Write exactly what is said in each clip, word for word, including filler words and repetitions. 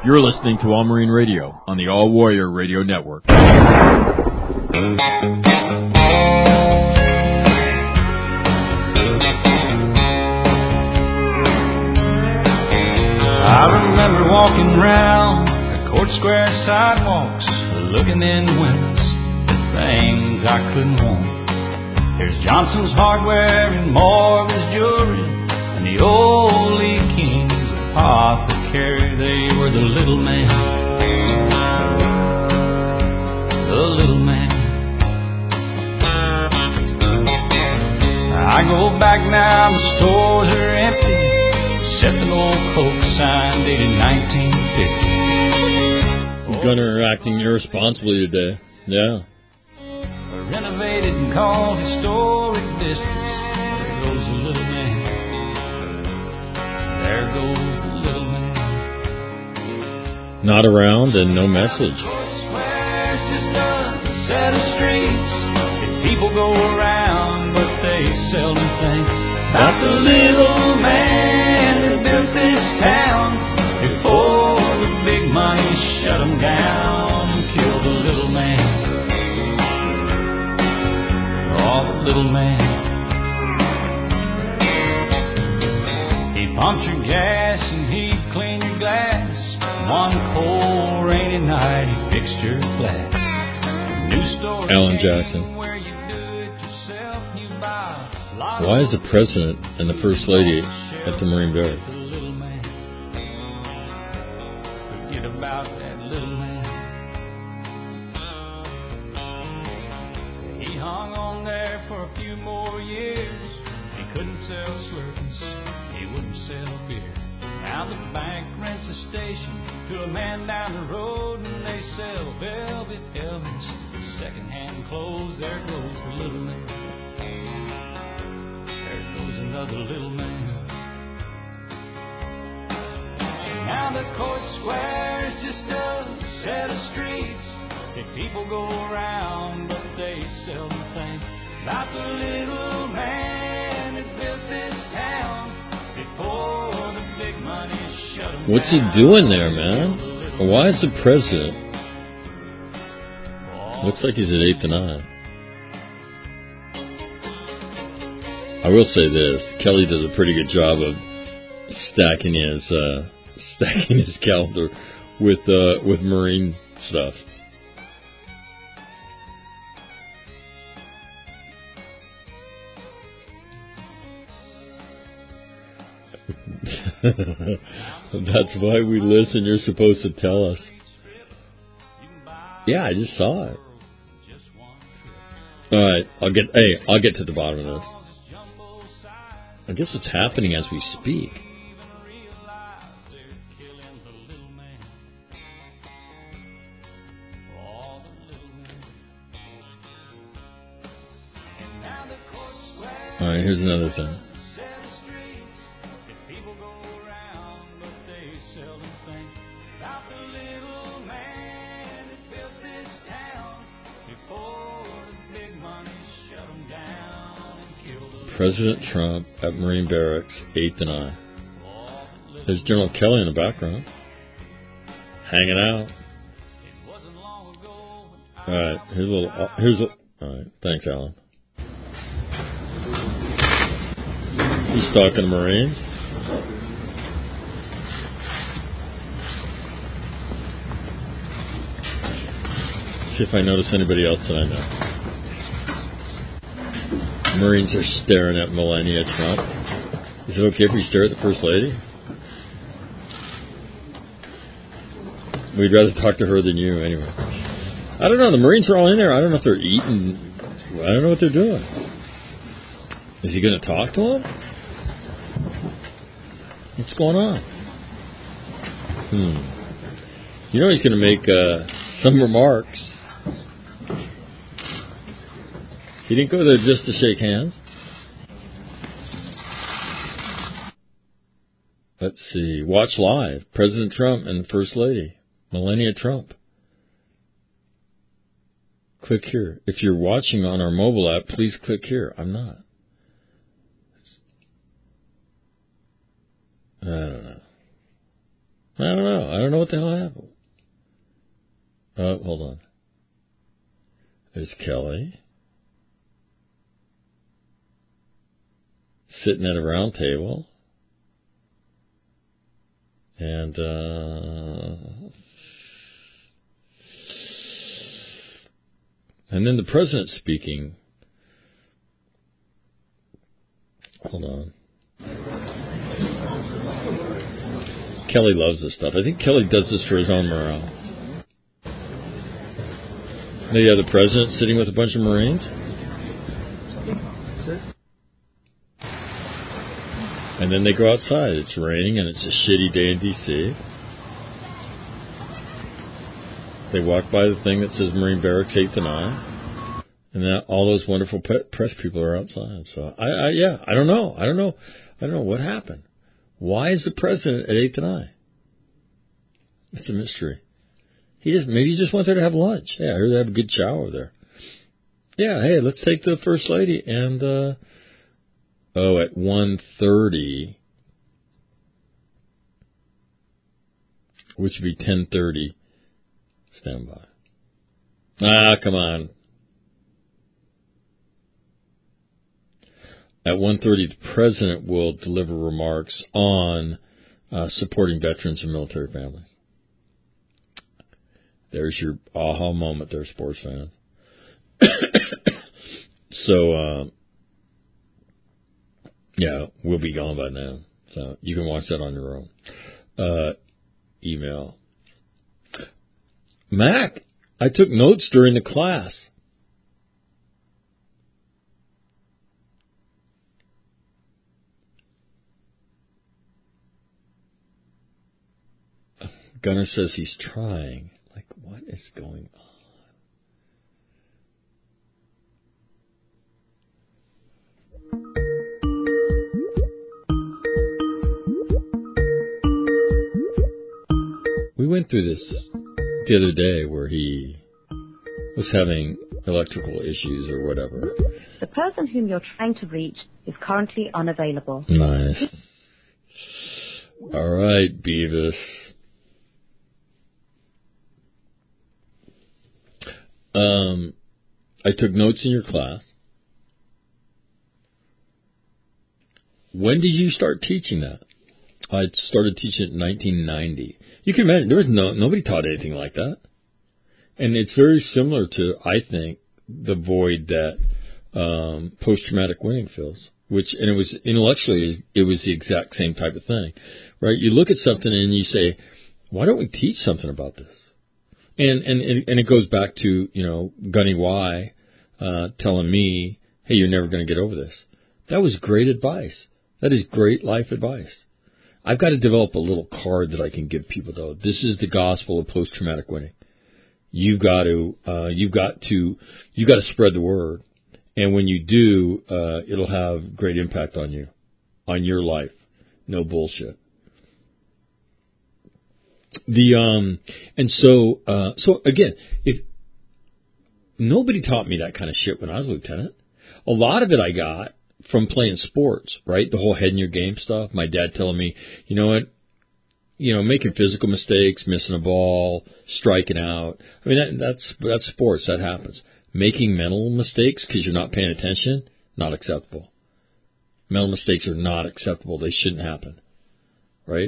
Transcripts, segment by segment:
You're listening to All Marine Radio on the All Warrior Radio Network. I remember walking round the Court Square sidewalks, looking in windows at things I couldn't want. There's Johnson's Hardware and Morgan's Jewelry and the old Lee King's Apothecary. They were the little man, the little man. I go back now, the stores are empty, except an old Coke sign dated nineteen fifty. Gunner acting irresponsibly today. Yeah. Renovated and called historic districts. There goes the little man. There goes the little man. Not around and no message. Square's just a set of streets that people go around, but they seldom think about the little man that built this town before the big money shut him down and killed the little man. Oh, the little man. He pumped your gas and he'd clean your glass. One cold rainy night he fixed your flat. New store Alan Jackson. where you do it yourself, you buy a lot. Why is the president and the first lady at the Marine Barracks? The little man. Forget about that little man. He hung on there for a few more years. He couldn't sell Slurpees, he wouldn't sell beer. Now the bank rents a station to a man down the road, and they sell velvet helmets, second-hand clothes. There goes the little man. There goes another little man. Now the Court Square's just a set of streets that people go around, but they seldom think about the little man that built this town before the big money shut him What's he down. doing there, man? Why is the president? Looks like he's at eighth and nine. I will say this: Kelly does a pretty good job of stacking his uh, stacking his calendar with uh, with Marine stuff. That's why we listen. You're supposed to tell us. Yeah, I just saw it. All right, I'll get. Hey, I'll get to the bottom of this. I guess it's happening as we speak. All right, here's another thing. President Trump at Marine Barracks, eighth and nine. There's General Kelly in the background, hanging out. All right, here's a little. Here's a. All right, thanks, Alan. He's stalking the Marines. See if I notice anybody else that I know. Marines are staring at Melania Trump. Is it okay if we stare at the First Lady? We'd rather talk to her than you, anyway. I don't know. The Marines are all in there. I don't know if they're eating. I don't know what they're doing. Is he going to talk to them? What's going on? Hmm. You know he's going to make uh, some remarks. He didn't go there just to shake hands. Let's see. Watch live. President Trump and First Lady, Melania Trump. Click here. If you're watching on our mobile app, please click here. I'm not. I don't know. I don't know. I don't know what the hell happened. Uh, hold on. There's Kelly. Sitting at a round table. And, uh... And then the president's speaking. Hold on. Kelly loves this stuff. I think Kelly does this for his own morale. Now you have the president sitting with a bunch of Marines. And then they go outside. It's raining and it's a shitty day in D C They walk by the thing that says Marine Barracks eight to nine. And that, all those wonderful pe- press people are outside. So, I, I, yeah, I don't know. I don't know. I don't know what happened. Why is the president at eight to nine? It's a mystery. He just, maybe he just went there to have lunch. Yeah, I heard they have a good shower there. Yeah, hey, let's take the first lady. And, uh, oh, at one thirty, which would be ten thirty, stand by. Ah, come on. At one thirty, the president will deliver remarks on uh, supporting veterans and military families. There's your aha moment there, sports fans. so, uh, yeah, we'll be gone by now. So you can watch that on your own. Uh, email. Mac, I took notes during the class. Gunnar says he's trying. Like, what is going on? We went through this the other day where he was having electrical issues or whatever. The person whom you're trying to reach is currently unavailable. Nice. All right, Beavis. Um, I took notes in your class. When did you start teaching that? I started teaching it in nineteen ninety. You can imagine, there was no, nobody taught anything like that. And it's very similar to, I think, the void that um, post-traumatic winning fills. Which, and it was, intellectually, it was the exact same type of thing. Right? You look at something and you say, why don't we teach something about this? And, and, and it goes back to, you know, Gunny Y uh, telling me, hey, you're never going to get over this. That was great advice. That is great life advice. I've got to develop a little card that I can give people, though. This is the gospel of post-traumatic winning. You've got to, uh, you've got to, you've got to spread the word. And when you do, uh, it'll have great impact on you, on your life. No bullshit. The, um, and so, uh, so again, if nobody taught me that kind of shit when I was a lieutenant, a lot of it I got from playing sports, right? The whole head in your game stuff. My dad telling me, you know what, you know, making physical mistakes, missing a ball, striking out. I mean, that, that's, that's sports. That happens. Making mental mistakes because you're not paying attention, not acceptable. Mental mistakes are not acceptable. They shouldn't happen, right?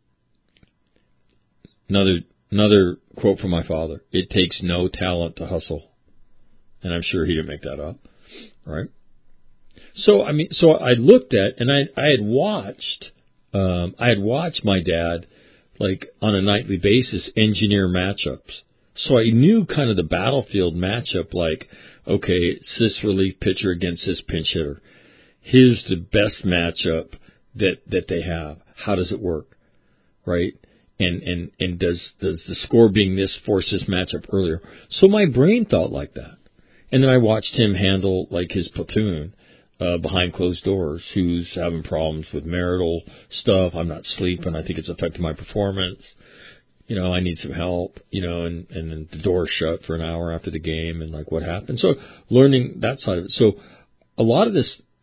Another, another quote from my father. It takes no talent to hustle. And I'm sure he didn't make that up, right? So, I mean, so I looked at, and I, I had watched, um, I had watched my dad, like, on a nightly basis, engineer matchups. So I knew kind of the battlefield matchup, like, okay, it's this relief pitcher against this pinch hitter. Here's the best matchup that, that they have. How does it work, right? And, and, and does, does the score being this force this matchup earlier? So my brain thought like that. And then I watched him handle, like, his platoon. Uh, behind closed doors, who's having problems with marital stuff. I'm not sleeping. I think it's affecting my performance. You know, I need some help, you know, and, and then the door shut for an hour after the game and like what happened. So learning that side of it. So a lot of this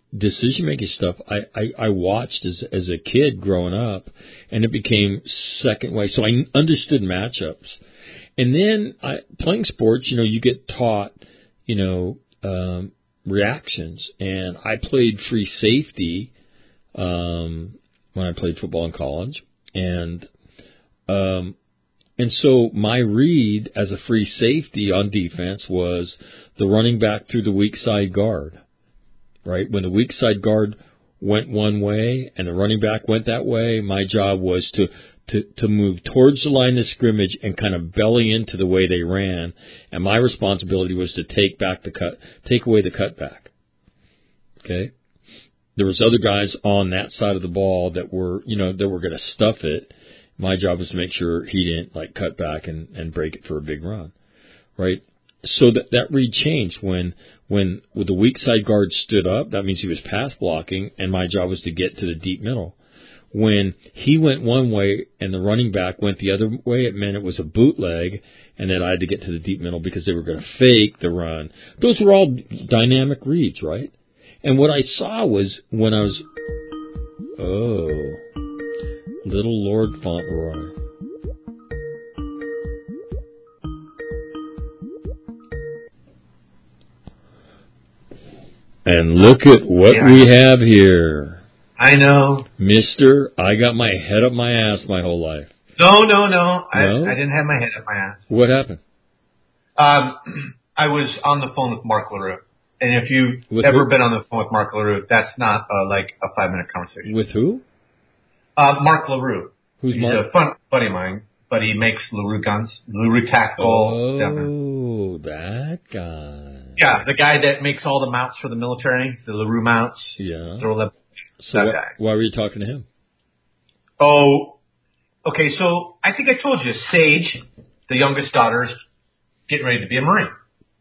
decision-making stuff, I, I, I watched as as a kid growing up, and it became second way. So I understood matchups. And then I, playing sports, you know, you get taught, you know, um, reactions. And I played free safety um, when I played football in college. And um, and so my read as a free safety on defense was the running back through the weak side guard, right? When the weak side guard went one way and the running back went that way, my job was to to, to move towards the line of scrimmage and kind of belly into the way they ran. And my responsibility was to take back the cut, take away the cutback. Okay. There was other guys on that side of the ball that were, you know, that were going to stuff it. My job was to make sure he didn't like cut back and, and break it for a big run. Right. So that, that read changed when, when, when the weak side guard stood up, that means he was pass blocking, and my job was to get to the deep middle. When he went one way and the running back went the other way, it meant it was a bootleg, and then I had to get to the deep middle because they were going to fake the run. Those were all dynamic reads, right? And what I saw was when I was, oh, little Lord Fauntleroy. And look at what yeah. we have here. I know. Mister, I got my head up my ass my whole life. No, no, no. I, no? I didn't have my head up my ass. What happened? Um, I was on the phone with Mark LaRue. And if you've with ever who? been on the phone with Mark LaRue, that's not uh, like a five-minute conversation. With who? Uh, Mark LaRue. Who's He's Mark? a fun buddy of mine, but he makes LaRue guns. LaRue Tactical. Oh, that guy. Yeah, the guy that makes all the mounts for the military, the LaRue mounts. Yeah. Throw So what, why were you talking to him? Oh, okay. So I think I told you, Sage, the youngest daughter, is getting ready to be a Marine.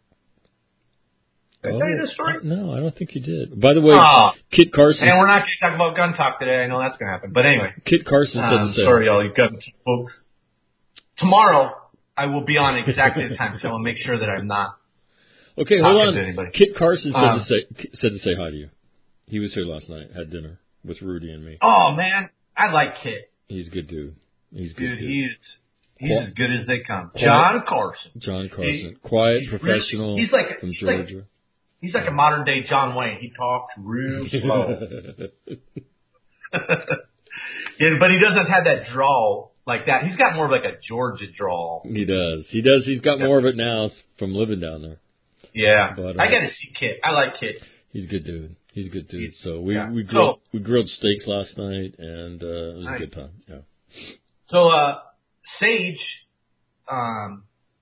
Did I tell you this story? No, I don't think you did. By the way, oh, Kit Carson. And we're not going to talk about gun talk today. I know that's going to happen. But anyway. Kit Carson said um, the same. Sorry, all you gun folks. Tomorrow, I will be on exactly the time, so I'll make sure that I'm not Okay, hold on. Kit Carson said, um, to say, said to say hi to you. He was here last night, had dinner with Rudy and me. Oh, man. I like Kit. He's a good dude. He's good dude. Dude. He's, he's Quiet. as good as they come. Quiet. John Carson. John Carson. He, Quiet, he's professional really, he's like, from he's Georgia. Like, he's like a modern-day John Wayne. He talks real slow. Yeah, but he doesn't have that drawl like that. He's got more of like a Georgia drawl. He does. He does. He's got more of it now from living down there. Yeah. But, uh, I got to see Kit. I like Kit. He's a good dude. He's a good dude. He's, so we yeah. we grilled so, we grilled steaks last night, and uh, it was nice. a good time. Yeah. So uh, Sage um,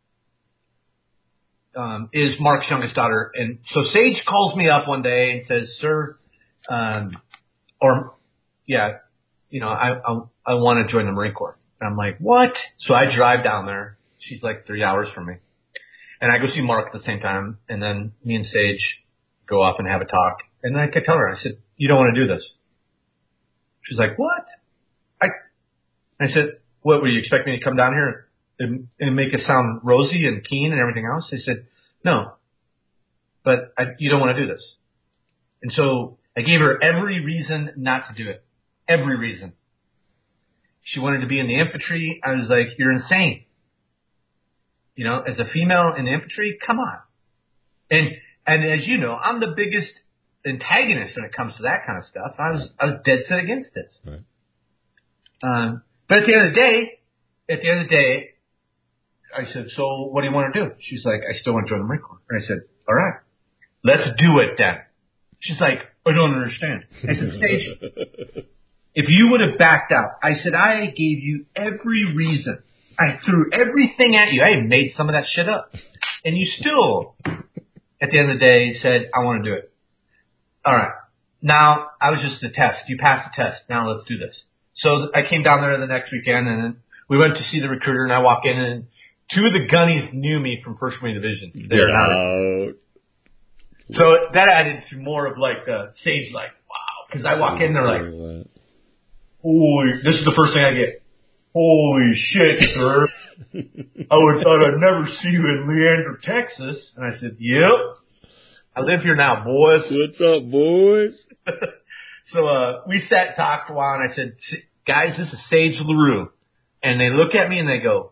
um, is Mark's youngest daughter, and so Sage calls me up one day and says, "Sir, um, or yeah, you know, I I, I want to join the Marine Corps." And I'm like, "What?" So I drive down there. She's like three hours from me, and I go see Mark at the same time, and then me and Sage go off and have a talk. And then I could tell her, I said, "You don't want to do this." She's like, "What?" I I said, "What, would you expect me to come down here and, and make it sound rosy and keen and everything else?" They said, "No, but I, you don't want to do this." And so I gave her every reason not to do it. Every reason. She wanted to be in the infantry. I was like, "You're insane. You know, as a female in the infantry, come on." And and as you know, I'm the biggest antagonist when it comes to that kind of stuff. I was I was dead set against it. Right. Um, but at the end of the day, at the end of the day, I said, "So what do you want to do?" She's like, "I still want to join the Marine Corps." And I said, "All right, let's do it then." She's like, "I don't understand." I said, "Sage, if you would have backed out," I said, "I gave you every reason. I threw everything at you. I even made some of that shit up. And you still, at the end of the day, said, I want to do it. All right. Now, I was just a test. You passed the test. Now let's do this." So I came down there the next weekend, and then we went to see the recruiter, and I walk in, and two of the gunnies knew me from First Marine Division. They're not. So that added to more of like the Sage, like, wow. Because I walk in, they're like, holy, this is the first thing I get. "Holy shit, sir. I would thought I'd never see you in Leander, Texas." And I said, "Yep. I live here now, boys. What's up, boys? So uh, we sat and talked for a while, and I said, guys, this is Sage LaRue. And they look at me and they go,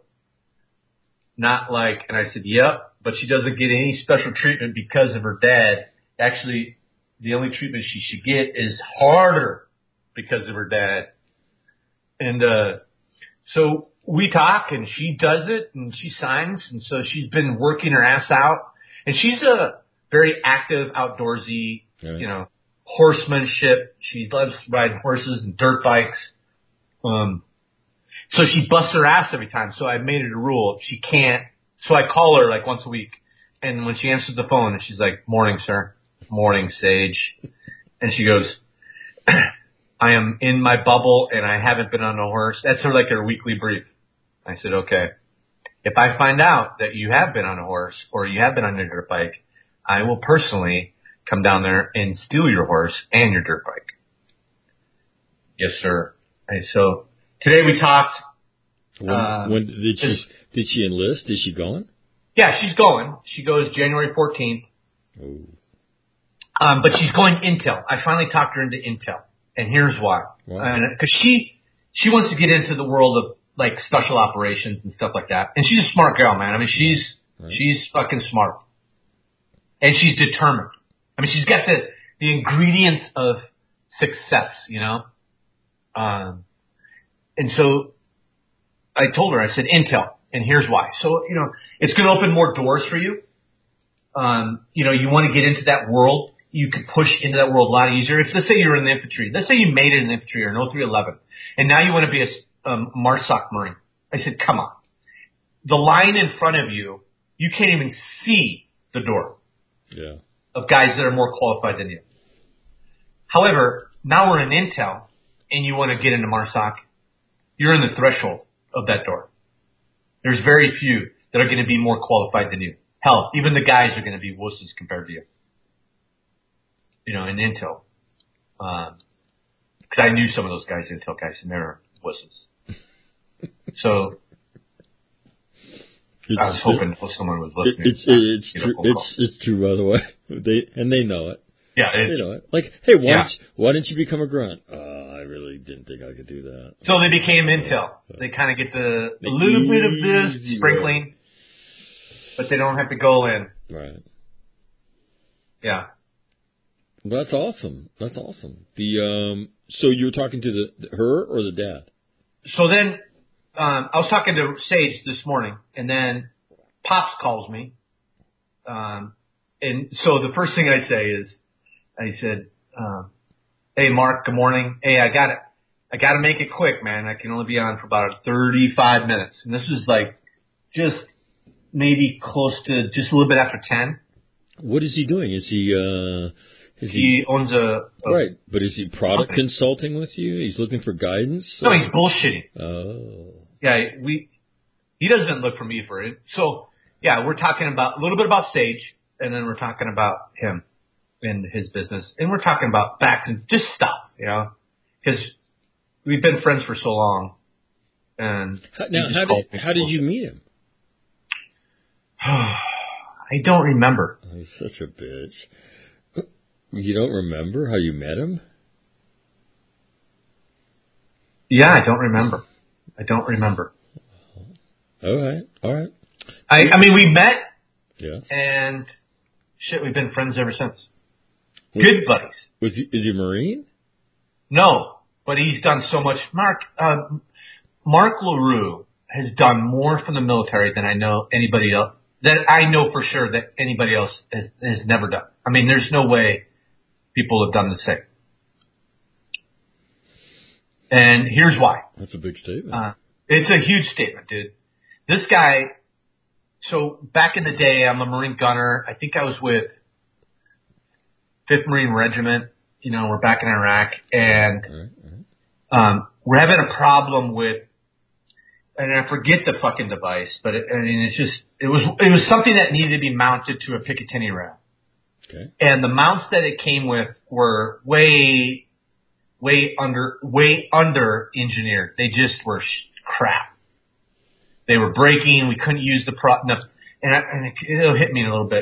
not like, and I said, yep, but she doesn't get any special treatment because of her dad. Actually, the only treatment she should get is harder because of her dad. And uh, so we talk, and she does it, and she signs, and so she's been working her ass out. And she's a very active, outdoorsy, right. you know, horsemanship. She loves riding horses and dirt bikes. Um, so she busts her ass every time. So I made it a rule. She can't. So I call her like once a week. And when she answers the phone, and she's like, morning, sir. Morning, Sage. And she goes, I am in my bubble and I haven't been on a horse. That's her like her weekly brief. I said, okay. If I find out that you have been on a horse or you have been on a dirt bike, I will personally come down there and steal your horse and your dirt bike. Yes, sir. And so today we talked. When, uh, when did she did she enlist? Is she going? Yeah, she's going. She goes January fourteenth. Oh. Um, but she's going Intel. I finally talked her into Intel, and here's why. Wow. Because she she wants to get into the world of like special operations and stuff like that. And she's a smart girl, man. I mean, she's right. she's fucking smart, and she's determined. I mean, she's got the the ingredients of success, you know. Um, and so I told her, I said Intel, and here's why. So you know, it's going to open more doors for you. Um, you know, you want to get into that world. You could push into that world a lot easier. If let's say you're in the infantry, let's say you made it in the infantry or an oh three eleven, and now you want to be a um, MARSOC Marine. I said, come on. The line in front of you, you can't even see the door yeah. of guys that are more qualified than you. However, now we're in Intel, and you want to get into MARSOC, you're in the threshold of that door. There's very few that are going to be more qualified than you. Hell, even the guys are going to be wusses compared to you. You know, in Intel. Um, cause I knew some of those guys, Intel guys, and they're wusses. So, it's, I was hoping someone was listening. It's, it's, it's true, it's, it's true, by the way. They, and they know it. Yeah, it's, they know it. Like, hey, why, yeah. didn't you, why didn't you become a grunt? Uh, I really didn't think I could do that. So they became Intel. They kind of get the, a little bit of this sprinkling, but they don't have to go in. Right. Yeah. Well, that's awesome. That's awesome. The um. So you were talking to the her or the dad? So then, um, I was talking to Sage this morning, and then Pops calls me. Um, and so the first thing I say is, I said, um, "Hey, Mark. Good morning. Hey, I got it. I got to make it quick, man. I can only be on for about thirty-five minutes." And this was like just maybe close to just a little bit after ten. What is he doing? Is he? Uh, is he, he owns a, a right, but is he product company. consulting with you? He's looking for guidance. No, he's bullshitting. Oh, yeah, we. He doesn't look for me for it. So yeah, we're talking about a little bit about Sage, and then we're talking about him and his business, and we're talking about facts and just stuff, you know, because we've been friends for so long. And how, now, how did how did you meet him? I don't remember. Oh, he's such a bitch. You don't remember how you met him? Yeah, I don't remember. I don't remember. All right, all right. I, I mean, we met. Yes. And shit, we've been friends ever since. Was, Good buddies. Was he? Is he a Marine? No, but he's done so much. Mark uh, Mark LaRue has done more for the military than I know anybody else. That I know for sure that anybody else has, has never done. I mean, there's no way people have done the same. And here's why. That's a big statement. Uh, it's a huge statement, dude. This guy, so back in the day, I'm a Marine gunner. I think I was with fifth Marine Regiment. You know, we're back in Iraq. And all right, all right. Um, we're having a problem with, and I forget the fucking device, but it, I mean, it's just, it was, it was something that needed to be mounted to a Picatinny rail. Okay. And the mounts that it came with were way, way under, way under engineered. They just were sh- crap. They were breaking. We couldn't use the pro, no, and, I, and it, it'll hit me in a little bit, but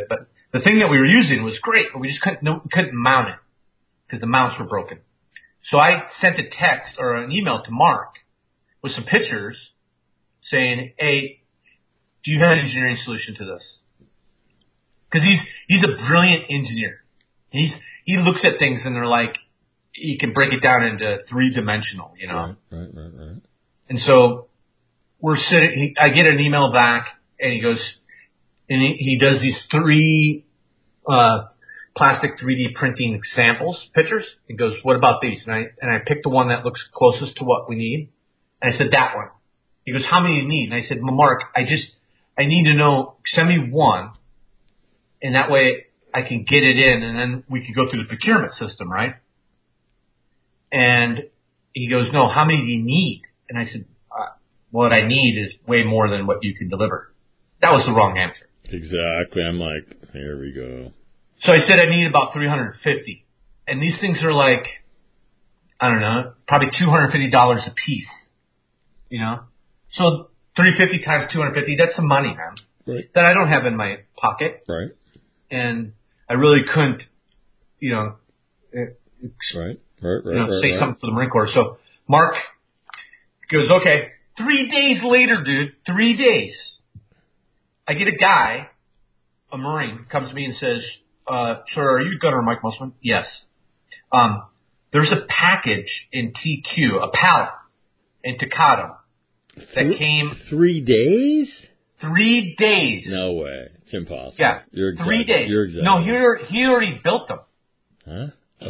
the thing that we were using was great, but we just couldn't, no, couldn't mount it because the mounts were broken. So I sent a text or an email to Mark with some pictures saying, hey, do you have an engineering solution to this? Because he's, he's a brilliant engineer. He's, he looks at things and they're like, he can break it down into three dimensional, you know? Right, right, right, right. And so we're sitting, he, I get an email back and he goes, and he, he does these three, uh, plastic three D printing samples, pictures. He goes, what about these? And I, and I picked the one that looks closest to what we need. And I said, that one. He goes, how many do you need? And I said, well, Mark, I just, I need to know, send me one. And that way I can get it in and then we can go through the procurement system, right? And he goes, no, how many do you need? And I said, uh, what I need is way more than what you can deliver. That was the wrong answer. Exactly. I'm like, here we go. So I said I need about three hundred fifty. And these things are like, I don't know, probably two hundred fifty dollars a piece. You know? So three hundred fifty times two hundred fifty, that's some money, man. Right. That I don't have in my pocket. Right. And I really couldn't, you know, ex- right, right, right, you know right, say right. something for the Marine Corps. So Mark goes, okay, three days later, dude, three days. I get a guy, a Marine, comes to me and says, uh, sir, are you Gunner Mike Musselman? Yes. Um, there's a package in T Q, a pallet in Tecate that Th- came three days? three days. No way. It's impossible. Yeah. You're three days. You're exactly. No, he already, he already built them. Huh?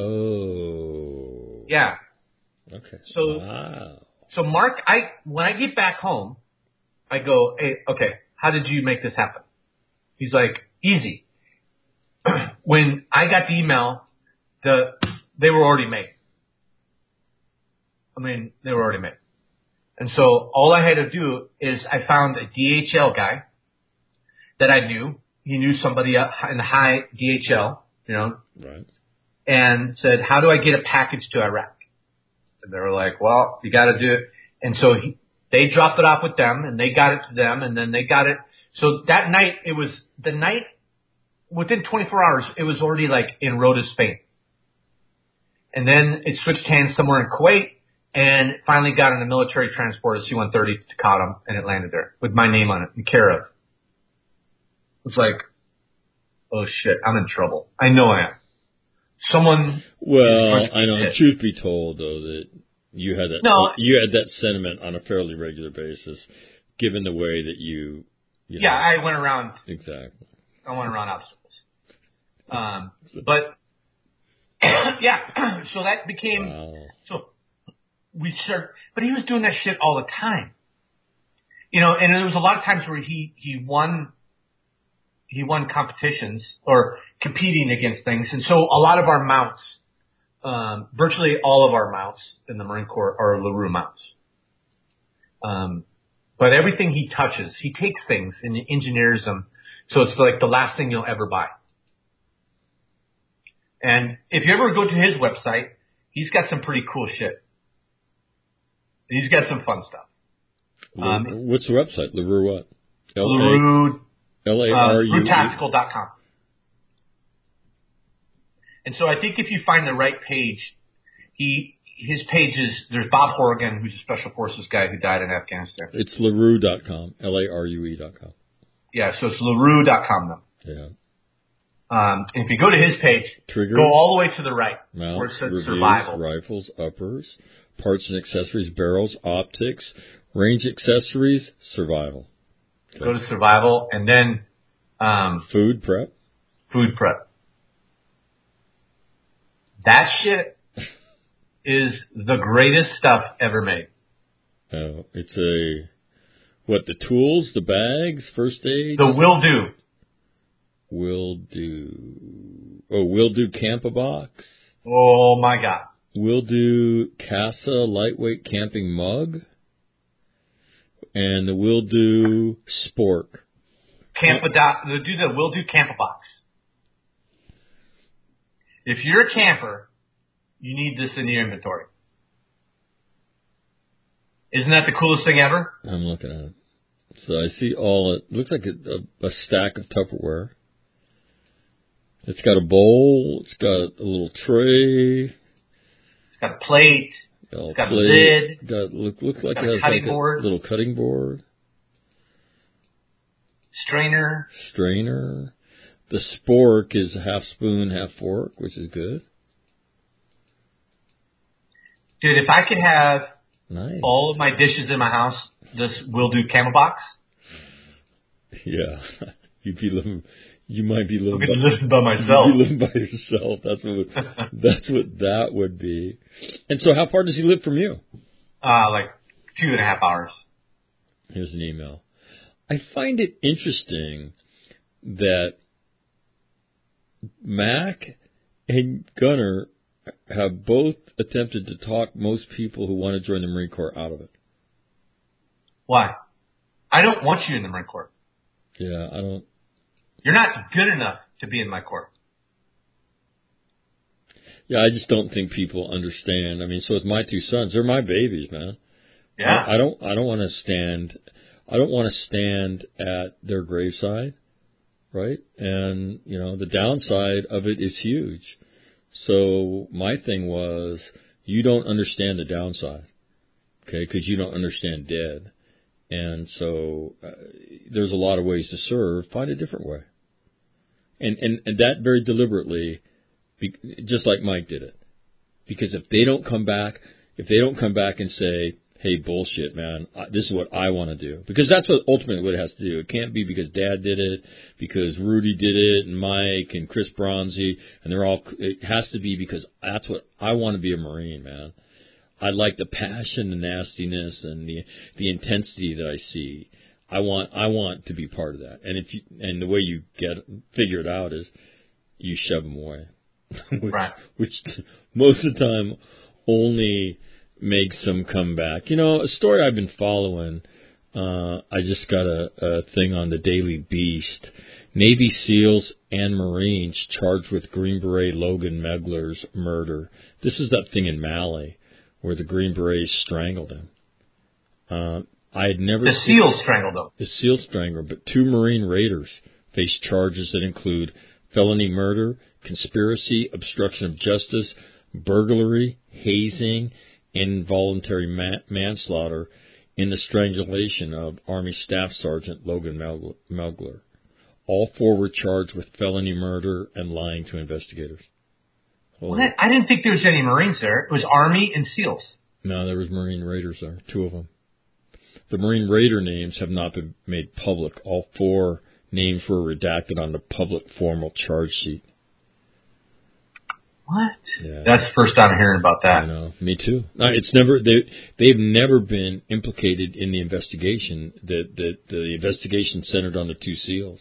Oh. Yeah. Okay. So, wow. so Mark, I, when I get back home, I go, hey, okay, how did you make this happen? He's like, easy. When I got the email, the, they were already made. I mean, they were already made. And so all I had to do is I found a D H L guy that I knew. He knew somebody in the high D H L, you know, Right. and said, how do I get a package to Iraq? And they were like, well, you got to do it. And so he, they dropped it off with them and they got it to them and then they got it. So that night, it was the night within twenty-four hours, it was already like in Rota, Spain. And then it switched hands somewhere in Kuwait. And finally got on a military transport, a C one thirty to Tecate, and it landed there with my name on it, in care of. It was like, oh shit, I'm in trouble. I know I am. Someone. Well, I know. Hit. Truth be told, though, that you had that no, you had that sentiment on a fairly regular basis, given the way that you. you yeah, know, I went around. Exactly. I went around obstacles. Um, but yeah, so that became wow. so. We start, but he was doing that shit all the time, you know. And there was a lot of times where he he won, he won competitions or competing against things, and so a lot of our mounts, um, virtually all of our mounts in the Marine Corps are LaRue mounts. Um, but everything he touches, he takes things and engineers them, so it's like the last thing you'll ever buy. And if you ever go to his website, he's got some pretty cool shit. He's got some fun stuff. Um, What's the website? LaRue what? LaRue. L A R U E. LaRue Tactical dot com. And so I think if you find the right page, he his page is, there's Bob Horrigan, who's a Special Forces guy who died in Afghanistan. It's LaRue dot com. L A R U E dot com. Yeah, so it's LaRue dot com though. Yeah. Um, and if you go to his page, Triggers, go all the way to the right, mounts, where it says reviews, survival. Rifles, uppers, parts and accessories, barrels, optics, range accessories, survival. Okay. Go to survival, and then um, food prep. Food prep. That shit is the greatest stuff ever made. Oh, it's a what? The tools, the bags, first aid. The will do. Will do. Oh, will do Camp-A-Box. Oh my God. Will do Casa lightweight camping mug. And the will do Spork. Camp do the will do Camp-A-Box. If you're a camper, you need this in your inventory. Isn't that the coolest thing ever? I'm looking at it. So I see all it looks like a, a, a stack of Tupperware. It's got a bowl. It's got a little tray. It's got a plate. Got It's got plate. a lid. Got look looks like got it a has cutting like board. a little cutting board. Strainer. Strainer. The spork is half spoon, half fork, which is good. Dude, if I could have Nice. all of my dishes in my house, this will do camel box. Yeah, you'd be living. You might be living. I'll be by, living by myself. You'd be living by yourself. That's what. Would, that's what that would be. And so, how far does he live from you? Uh, like two and a half hours. Here's an email. I find it interesting that Mac and Gunner have both attempted to talk most people who want to join the Marine Corps out of it. Why? I don't want you in the Marine Corps. Yeah, I don't. You're not good enough to be in my Corps. Yeah, I just don't think people understand. I mean, so with my two sons, they're my babies, man. Yeah. I, I don't. I don't want to stand. I don't want to stand at their graveside, right? And you know, the downside of it is huge. So my thing was, you don't understand the downside, okay? Because you don't understand dead. And so uh, there's a lot of ways to serve. Find a different way. And and, and that very deliberately, be, just like Mike did it. Because if they don't come back, if they don't come back and say, hey, bullshit, man, I, this is what I want to do. Because that's what ultimately what it has to do. It can't be because Dad did it, because Rudy did it, and Mike and Chris Bronzy, and they're all, it has to be because that's what, I want to be a Marine, man. I like the passion, the nastiness, and the the intensity that I see. I want I want to be part of that. And if you, and the way you get figure it out is you shove them away, which, right. which most of the time only makes them come back. You know, a story I've been following. Uh, I just got a, a thing on the Daily Beast. Navy SEALs and Marines charged with Green Beret Logan Megler's murder. This is that thing in Mali where the Green Berets strangled him. Uh, I had never The seen, SEALs strangled him. The SEAL strangled, but two Marine raiders face charges that include felony murder, conspiracy, obstruction of justice, burglary, hazing, and involuntary ma- manslaughter in the strangulation of Army Staff Sergeant Logan Megler. All four were charged with felony murder and lying to investigators. What? I didn't think there was any Marines there. It was Army and SEALs. No, there was Marine Raiders there, two of them. The Marine Raider names have not been made public. All four names were redacted on the public formal charge sheet. What? Yeah. That's the first time I'm hearing about that. I know. Me too. No, it's never they they've never been implicated in the investigation. The the the investigation centered on the two SEALs.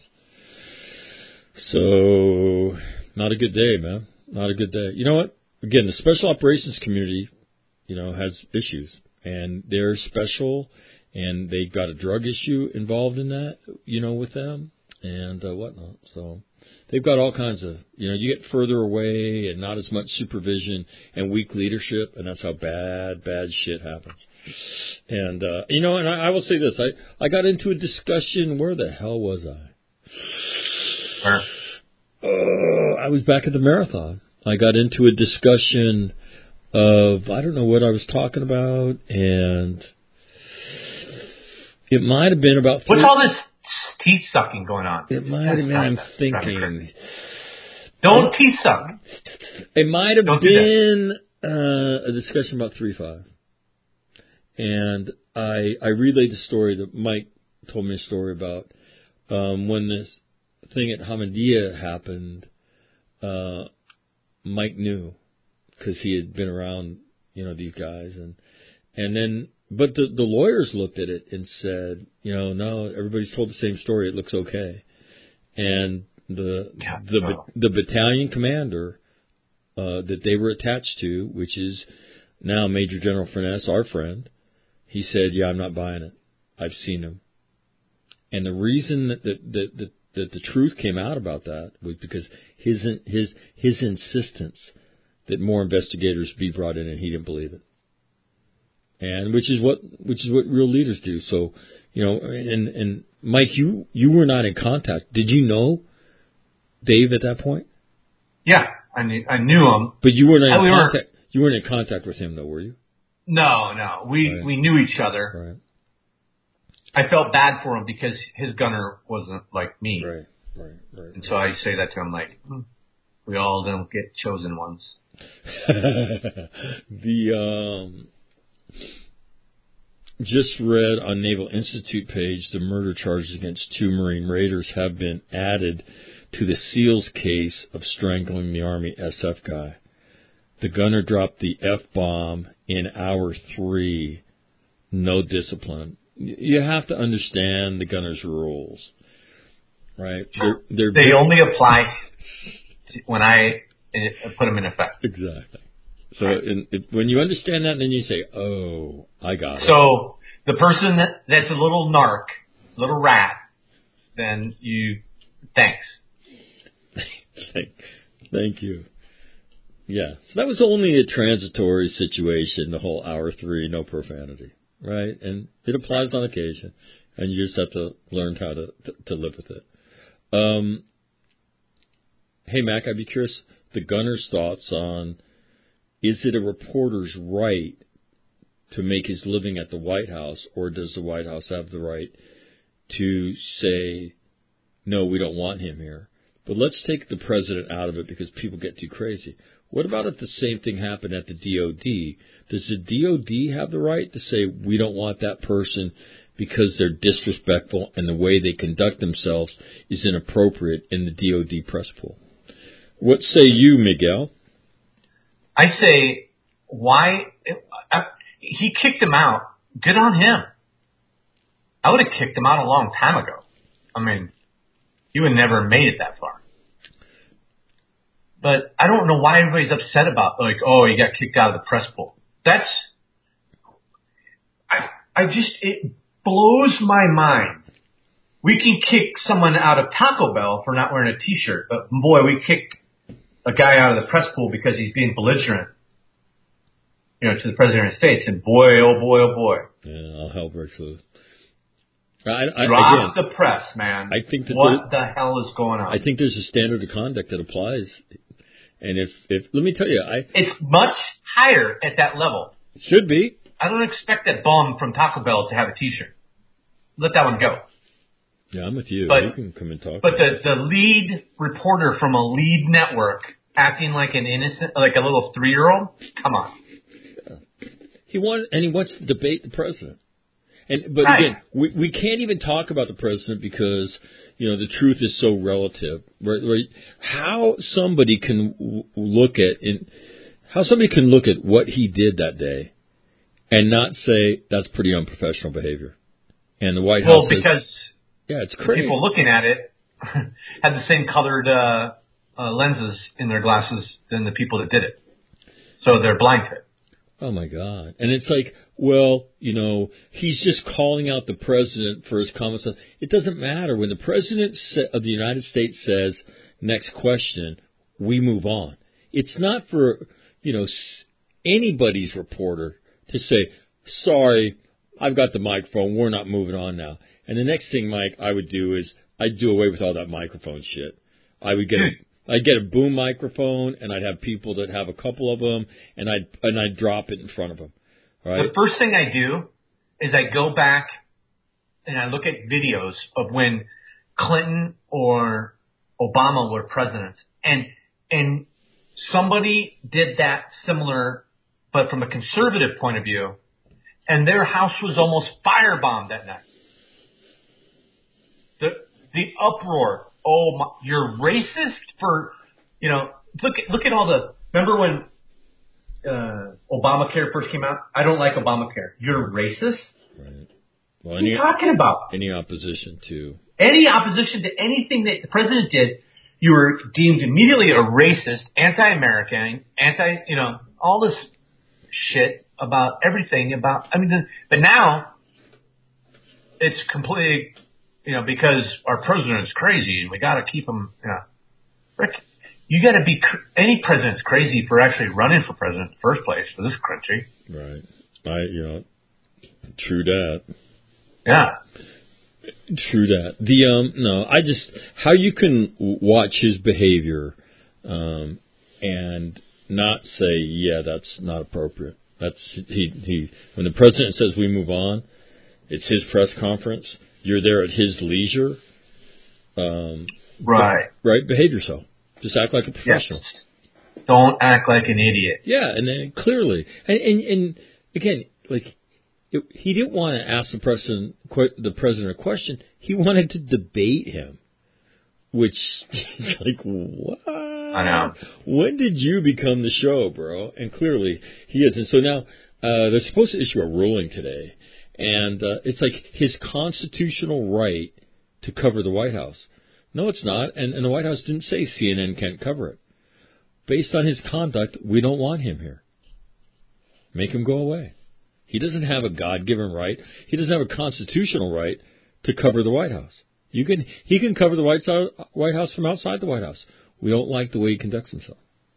So not a good day, man. Not a good day. You know what? Again, the special operations community, you know, has issues, and they're special, and they got a drug issue involved in that, you know, with them and uh, whatnot. So they've got all kinds of, you know, you get further away and not as much supervision and weak leadership, and that's how bad, bad shit happens. And, uh, you know, and I, I will say this. I, I got into a discussion. Where the hell was I? Where? Oh, I was back at the marathon. I got into a discussion of, I don't know what I was talking about, and it might have been about... What's all this teeth sucking going on? It might have been, I'm thinking... Don't teeth suck. It might have Don't been uh, a discussion about three five. And I I relayed the story that Mike told me a story about um, when this thing at Hamadia happened. Uh, Mike knew because he had been around, you know, these guys, and and then but the the lawyers looked at it and said, you know, no, everybody's told the same story. It looks okay, and the yeah, the no. the battalion commander uh, that they were attached to, which is now Major General Furness, our friend, he said, yeah, I'm not buying it. I've seen him, and the reason that that that, that that the truth came out about that was because his his his insistence that more investigators be brought in, and he didn't believe it. And which is what which is what real leaders do. So, you know, and and Mike, you you were not in contact. Did you know Dave at that point? Yeah, I knew I knew him. But you weren't in Uh, we were- contact. You weren't in contact with him, though, were you? No, no, we Right. we knew each other. Right. I felt bad for him because his gunner wasn't like me, Right. Right. Right. and so I say that to him like, hmm, we all don't get chosen ones. the um, just read on Naval Institute page the murder charges against two Marine raiders have been added to the SEALs case of strangling the Army S F guy. The gunner dropped the F-bomb in hour three. No discipline. You have to understand the gunner's rules, right? They're, they're They only apply when I uh, put them in effect. Exactly. So in, it, when you understand that, then you say, oh, I got it. So the person that, that's a little narc, little rat, then you, thanks. Thank, thank you. Yeah. So that was only a transitory situation, the whole hour three, no profanity, right? And it applies on occasion, and you just have to learn how to, to, to live with it. Um, hey, Mac, I'd be curious, the gunner's thoughts on, is it a reporter's right to make his living at the White House, or does the White House have the right to say, no, we don't want him here? But let's take the president out of it because people get too crazy. What about if the same thing happened at the D O D? Does the D O D have the right to say we don't want that person because they're disrespectful and the way they conduct themselves is inappropriate in the D O D press pool? What say you, Miguel? I say, why? I, he kicked him out. Good on him. I would have kicked him out a long time ago. I mean, you would never have made it that far. But I don't know why everybody's upset about, like, oh, he got kicked out of the press pool. That's, I, I just, it blows my mind. We can kick someone out of Taco Bell for not wearing a t-shirt, but boy, we kick a guy out of the press pool because he's being belligerent, you know, to the President of the States. And boy, oh boy, oh boy. Yeah, I'll help break loose. I, I, Drop again, the press, man. I think that what the hell is going on? I think there's a standard of conduct that applies. And if, if let me tell you, I it's much higher at that level. Should be. I don't expect that bum from Taco Bell to have a t-shirt. Let that one go. Yeah, I'm with you. But, you can come and talk. But the, the lead reporter from a lead network acting like an innocent, like a little three-year-old, come on. Yeah. He wants, and he wants to debate the president. And but right. again, we we can't even talk about the president because you know the truth is so relative. Right? right? How somebody can w- look at in how somebody can look at what he did that day and not say that's pretty unprofessional behavior. And the White House well, because says, yeah, it's crazy. People looking at it had the same colored uh, uh, lenses in their glasses than the people that did it, so they're blind to it. Oh, my God. And it's like, well, you know, he's just calling out the president for his comments. It doesn't matter. When the president of the United States says, next question, we move on. It's not for, you know, anybody's reporter to say, sorry, I've got the microphone. We're not moving on now. And the next thing, Mike, I would do is I'd do away with all that microphone shit. I would get a I'd get a boom microphone, and I'd have people that have a couple of them, and I'd and I'd drop it in front of them. Right? The first thing I do is I go back and I look at videos of when Clinton or Obama were presidents, and and somebody did that similar, but from a conservative point of view, and their house was almost firebombed that night. The the uproar. Oh, my, you're racist for, you know, look at, look at all the, remember when uh, Obamacare first came out? I don't like Obamacare. You're racist? Right. Well, what any, are you talking about? Any opposition to? Any opposition to anything that the president did, you were deemed immediately a racist, anti-American, anti, you know, all this shit about everything about, I mean, the, but now it's completely, you know, because our president's crazy and we got to keep him, you know. Rick, you got to be, any president's crazy for actually running for president in the first place for this country. Right. I, you know, true that. Yeah. True that. The, um, no, I just, how you can watch his behavior um, and not say, yeah, that's not appropriate. That's he he. When the president says we move on, it's his press conference. You're there at his leisure. Um, right. Right. Behave yourself. Just act like a professional. Yes. Don't act like an idiot. Yeah, and then clearly, and and, and again, like it, he didn't want to ask the president the president a question. He wanted to debate him, which is like, what? I know. When did you become the show, bro? And clearly he is. And so now uh, they're supposed to issue a ruling today, and uh, it's like his constitutional right to cover the White House. No, it's not, and, and the White House didn't say C N N can't cover it. Based on his conduct, we don't want him here. Make him go away. He doesn't have a God-given right. He doesn't have a constitutional right to cover the White House. You can he can cover the White House from outside the White House. We don't like the way he conducts himself.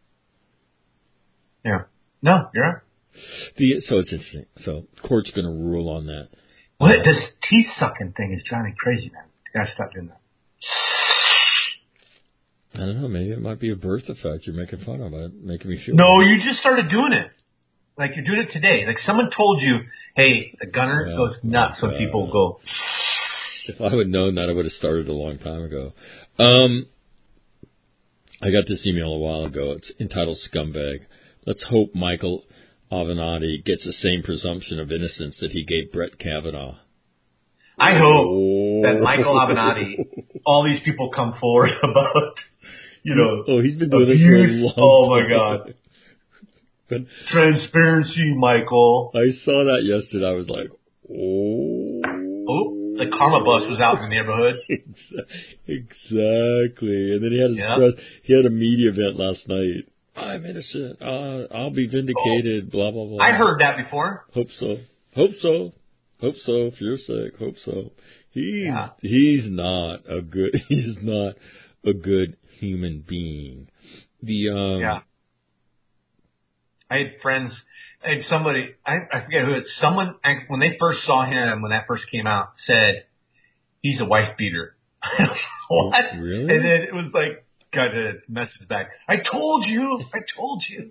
Yeah. No, you're right. The, so it's interesting. So court's going to rule on that. What uh, this teeth sucking thing is driving me crazy, man. You gotta stop doing that. I don't know. Maybe it might be a birth effect you're making fun of. It making me feel. No, bad. you just started doing it. Like you're doing it today. Like someone told you, hey, the gunner yeah, goes nuts when uh, people go. If I would have known that, I would have started a long time ago. Um, I got this email a while ago. It's entitled Scumbag. Let's hope Michael Avenatti gets the same presumption of innocence that he gave Brett Kavanaugh. I hope oh. that Michael Avenatti, all these people come forward about, you know, oh, he's been doing abuse. this for a long Oh, my time. God. But transparency, Michael. I saw that yesterday. I was like, oh. Oh, the karma bus was out in the neighborhood. Exactly. And then he had his yeah. press, he had a media event last night. I'm innocent. Uh, I'll be vindicated. Oh. Blah blah blah. I heard that before. Hope so. Hope so. Hope so. If you're sick, hope so. He's yeah. he's not a good. He's not a good human being. The um. Yeah. I had friends. And somebody, I, I forget who it's, someone, when they first saw him, when that first came out, said, he's a wife beater. What? Really? And then it was like, got a message back. I told you. I told you.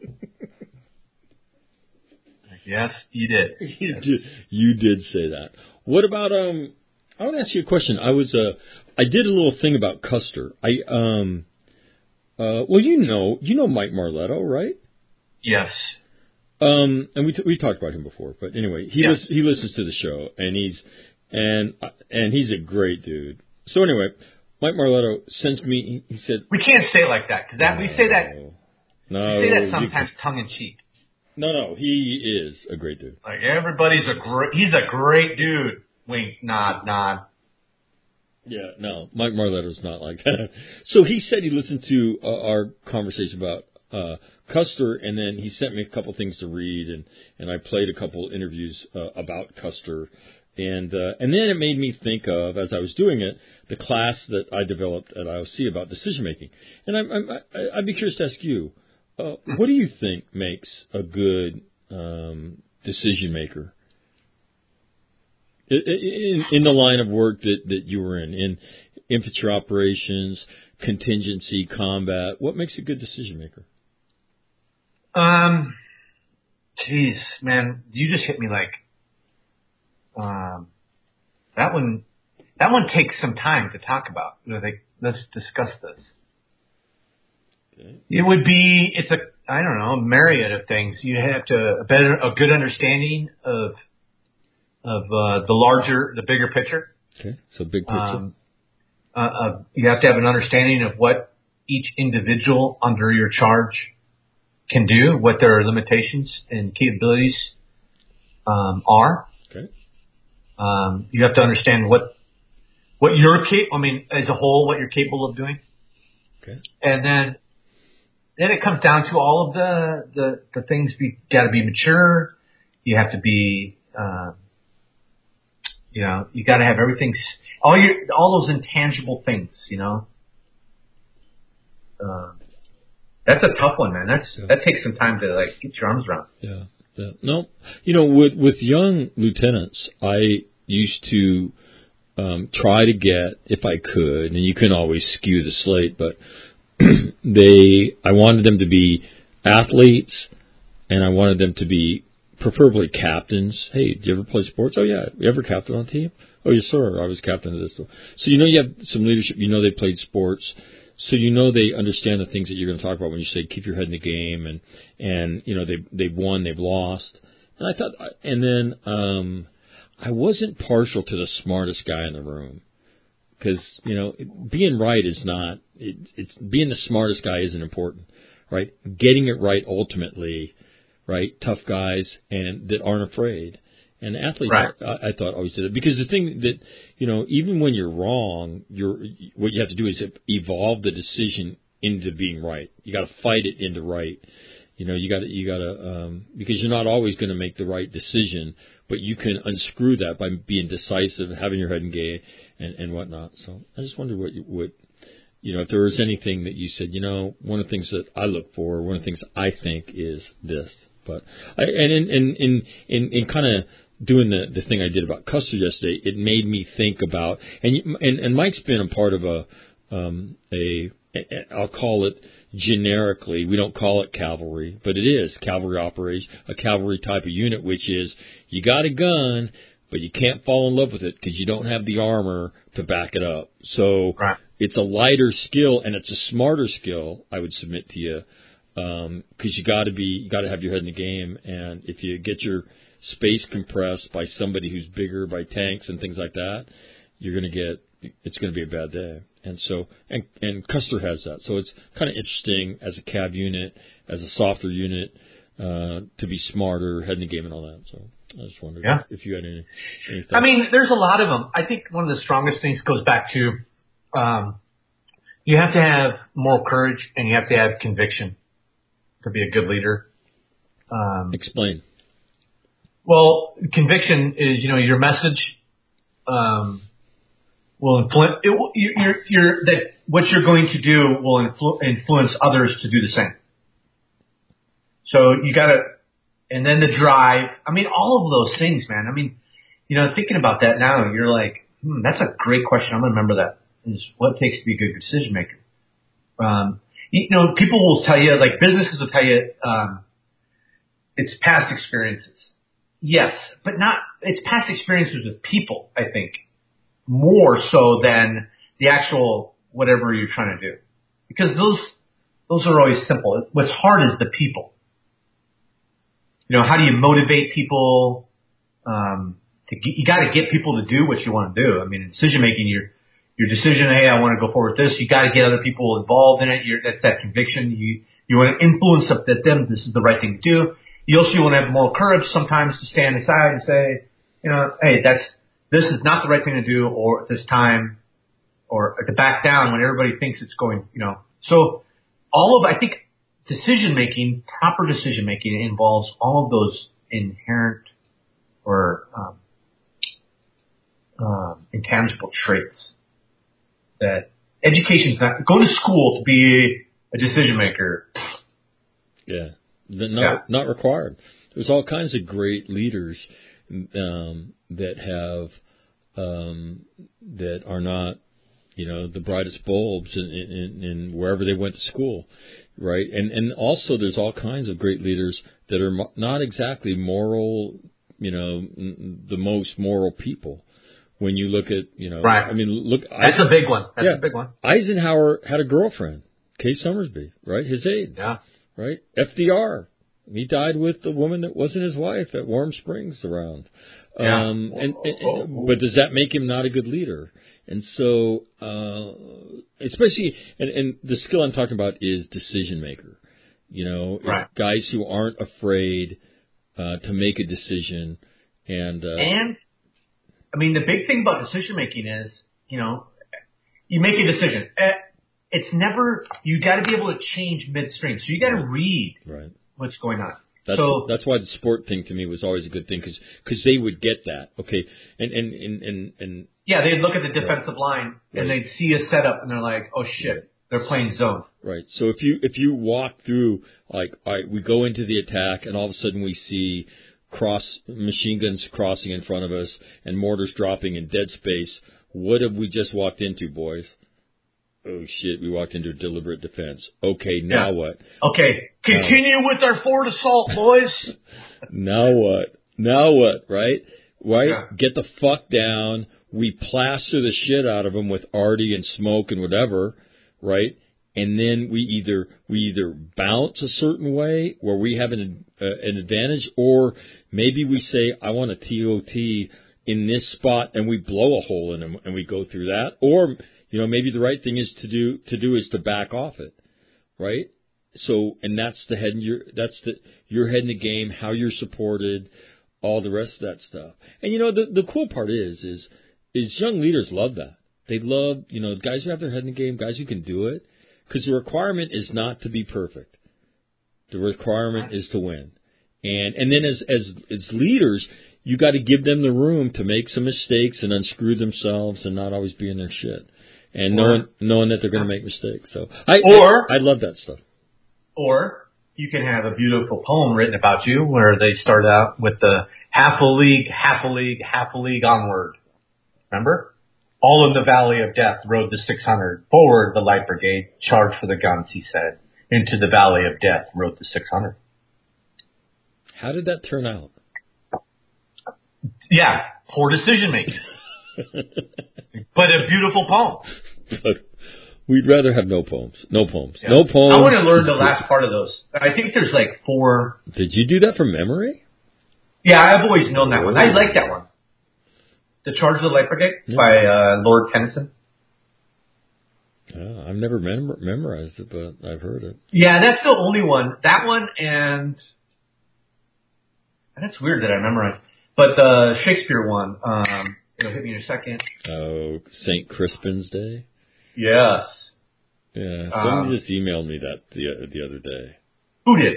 Yes, you did. You yes. did. You did say that. What about, um, I want to ask you a question. I was, uh, I did a little thing about Custer. I, um, uh, well, you know, you know Mike Marletto, right? Yes. Um, and we t- we talked about him before, but anyway, he yeah. lis- he listens to the show, and he's and and he's a great dude. So anyway, Mike Marletto sends me. He, he said, "We can't say it like that because that no, we say that. No, we say that sometimes tongue in cheek. No, no, he is a great dude. Like everybody's a great. He's a great dude. Wink, nod, nod. Yeah, no, Mike Marletto's not like that. So he said he listened to uh, our conversation about. Uh, Custer, and then he sent me a couple things to read, and, and I played a couple interviews uh, about Custer, and uh, and then it made me think of, as I was doing it, the class that I developed at I O C about decision making. And I'm, I'm, I'd be curious to ask you, uh, what do you think makes a good um, decision maker in, in, in the line of work that, that you were in, in infantry operations, contingency, combat? What makes a good decision maker? Um, jeez, man, you just hit me like, um, that one, that one takes some time to talk about. You know, like, let's discuss this. Okay. It would be, it's a, I don't know, a myriad of things. You have to, a better, a good understanding of, of, uh, the larger, the bigger picture. Okay. So big picture. Um, uh, uh, you have to have an understanding of what each individual under your charge can do, what their limitations and capabilities um, are. Okay. Um, you have to understand what what you're capable. I mean, as a whole, what you're capable of doing. Okay. And then then it comes down to all of the the, the things. You got to be mature. You have to be, uh, you know, you got to have everything. All your all those intangible things. You know. Uh, That's a tough one, man. That's yeah. That takes some time to like get your arms around. Yeah, yeah. No, you know, with with young lieutenants, I used to um, try to get, if I could, and you can always skew the slate, but they, I wanted them to be athletes, and I wanted them to be preferably captains. Hey, do you ever play sports? Oh yeah, you ever captain on a team? Oh yes, sir. I was captain of this. So you know you have some leadership. You know they played sports, so you know they understand the things that you're going to talk about when you say keep your head in the game, and and you know they they've won, they've lost. And I thought, and then um, I wasn't partial to the smartest guy in the room. Because, you know, being right is not, it, it's being the smartest guy isn't important, right? Getting it right ultimately, right? Tough guys and that aren't afraid. And athletes, right. I, I thought always did it. Because the thing that, you know, even when you're wrong, you're, what you have to do is evolve the decision into being right. You got to fight it into right. You know, you got to, you got to, um, because you're not always going to make the right decision, but you can unscrew that by being decisive, having your head in game, and, and whatnot. So I just wondered what you would, you know, if there was anything that you said, you know, one of the things that I look for, one of the things I think is this. But I, and in in in in, in kind of doing the the thing I did about Custer yesterday, it made me think about, and and and Mike's been a part of a um a I'll call it generically, we don't call it cavalry, but it is cavalry operation, a cavalry type of unit, which is you got a gun, but you can't fall in love with it because you don't have the armor to back it up. So right. It's a lighter skill and it's a smarter skill, I would submit to you, because um, you got to be, you got to have your head in the game. And if you get your space compressed by somebody who's bigger, by tanks and things like that, you're going to get, it's going to be a bad day. And so, and, and Custer has that. So it's kind of interesting as a cab unit, as a softer unit, uh, to be smarter, head in the game and all that. So I just wondered yeah. if you had any, any thoughts. I mean, there's a lot of them. I think one of the strongest things goes back to, um, you have to have moral courage and you have to have conviction to be a good leader. Um, Explain. Well, conviction is, you know, your message, um, will influence, it, you're, you're, that what you're going to do will influ- influence others to do the same. So you gotta, and then the drive, I mean, all of those things, man. I mean, you know, thinking about that now, you're like, hmm, that's a great question. I'm gonna remember that. Is what it takes to be a good decision maker. Um, you know, people will tell you, like businesses will tell you, um, it's past experiences. Yes, but not, it's past experiences with people, I think. More so than the actual whatever you're trying to do, because those those are always simple. What's hard is the people. You know, how do you motivate people? Um, to get, you got to get people to do what you want to do. I mean, in decision making, your your decision, hey, I want to go forward with this. You got to get other people involved in it. You're, that's that conviction. You you want to influence them. This is the right thing to do. You also want to have moral courage sometimes to stand aside and say, you know, hey, that's. This is not the right thing to do, or at this time, or to back down when everybody thinks it's going, you know. So all of, I think, decision making, proper decision making involves all of those inherent or um, um, intangible traits that education's not, going to school to be a decision maker. Yeah, not, yeah. not required. There's all kinds of great leaders um, that have, um, that are not, you know, the brightest bulbs in, in, in wherever they went to school, right? And and also there's all kinds of great leaders that are mo- not exactly moral, you know, n- the most moral people. When you look at, you know, right. I mean, look. That's Eisen- a big one. That's yeah, a big one. Eisenhower had a girlfriend, Kay Summersby, right? His aide. Yeah. Right? F D R. He died with the woman that wasn't his wife at Warm Springs around. Yeah. Um, and, and, and, but does that make him not a good leader? And so, uh, especially, and, and the skill I'm talking about is decision maker. You know, right. guys who aren't afraid uh, to make a decision. And, uh, and, I mean, the big thing about decision making is, you know, you make a decision. It's never, you got to be able to change midstream. So you got to read. Right. What's going on? That's, so that's why the sport thing to me was always a good thing, because because they would get that. Okay, and and and and, and yeah, they'd look at the defensive right. line and right. they'd see a setup and they're like, oh shit, right. they're playing zone. Right. So if you if you walk through, like, all right, we go into the attack and all of a sudden we see cross machine guns crossing in front of us and mortars dropping in dead space. What have we just walked into, boys? oh shit, we walked into a deliberate defense. Okay, now Yeah. what? Okay, continue um, with our forward assault, boys. Now what? Now what, right? Right? Yeah. Get the fuck down. We plaster the shit out of them with arty and smoke and whatever, right? And then we either we either bounce a certain way where we have an uh, an advantage, or maybe we say, I want a T O T in this spot, and we blow a hole in them and we go through that. Or, you know, maybe the right thing is to do to do is to back off it, right? So, and that's the head in your that's the your head in the game, how you're supported, all the rest of that stuff. And you know, the the cool part is is is young leaders love that. They love, you know, guys who have their head in the game, guys who can do it. Because the requirement is not to be perfect. The requirement is to win. And and then as as, as leaders, you got to give them the room to make some mistakes and unscrew themselves and not always be in their shit. And knowing or, knowing that they're going to make mistakes. So I or, I, I love that stuff. Or you can have a beautiful poem written about you where they start out with the half a league, half a league, half a league onward. Remember? All in the valley of death rode the six hundred. Forward, the light brigade. Charge for the guns, he said. Into the valley of death rode the six hundred. How did that turn out? Yeah, poor decision making. But a beautiful poem. But we'd rather have no poems. No poems. Yeah. No poems. I want to learn the last part of those. I think there's like four. Did you do that from memory? Yeah, I've always known that one. I like that one. The Charge of the Light Brigade yeah. by uh, Lord Tennyson. Uh, I've never mem- memorized it, but I've heard it. Yeah, that's the only one. That one and... That's weird that I memorized. But the Shakespeare one, um, it'll hit me in a second. Oh, Saint Crispin's Day? Yes. Yeah, someone um, just emailed me that the, the other day. Who did?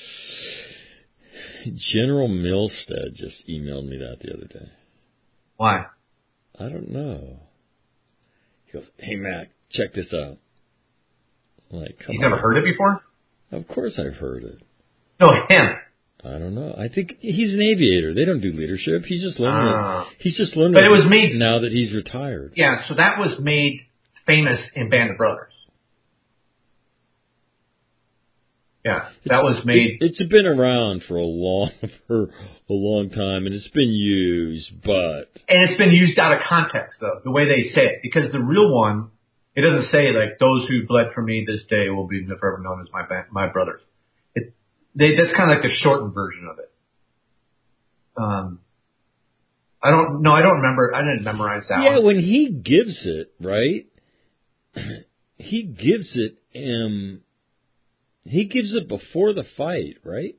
General Milstead just emailed me that the other day. Why? I don't know. He goes, hey, Mac, check this out. I'm like, come He's on. Never heard it before? Of course I've heard it. No, him. I don't know. I think he's an aviator. They don't do leadership. He's just learning uh, it. He's just learning but it was made, now that he's retired. Yeah, so that was made famous in Band of Brothers. Yeah, that was made. It, it's been around for a long, for a long time, and it's been used, but and it's been used out of context, though, the way they say it, because the real one, it doesn't say like those who bled for me this day will be forever known as my my brothers. It, they that's kind of like the shortened version of it. Um, I don't no, I don't remember. I didn't memorize that. Yeah, one. when he gives it, right? He gives it. Um, He gives it before the fight, right?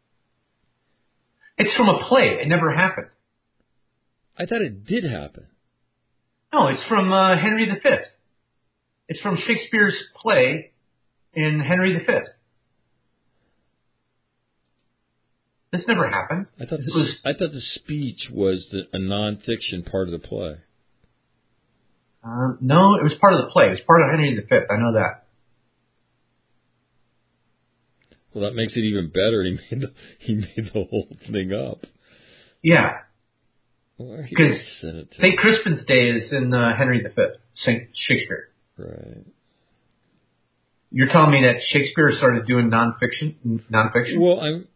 It's from a play. It never happened. I thought it did happen. No, it's from uh, Henry the Fifth. It's from Shakespeare's play in Henry the Fifth. This never happened. I thought, this the, was, I thought the speech was the, a non-fiction part of the play. Uh, no, it was part of the play. It was part of Henry the Fifth. I know that. Well, that makes it even better. He made the, he made the whole thing up. Yeah. Because Saint Crispin's Day is in uh, Henry the Fifth, Saint Shakespeare. Right. You're telling me that Shakespeare started doing nonfiction? Nonfiction? Well, I'm.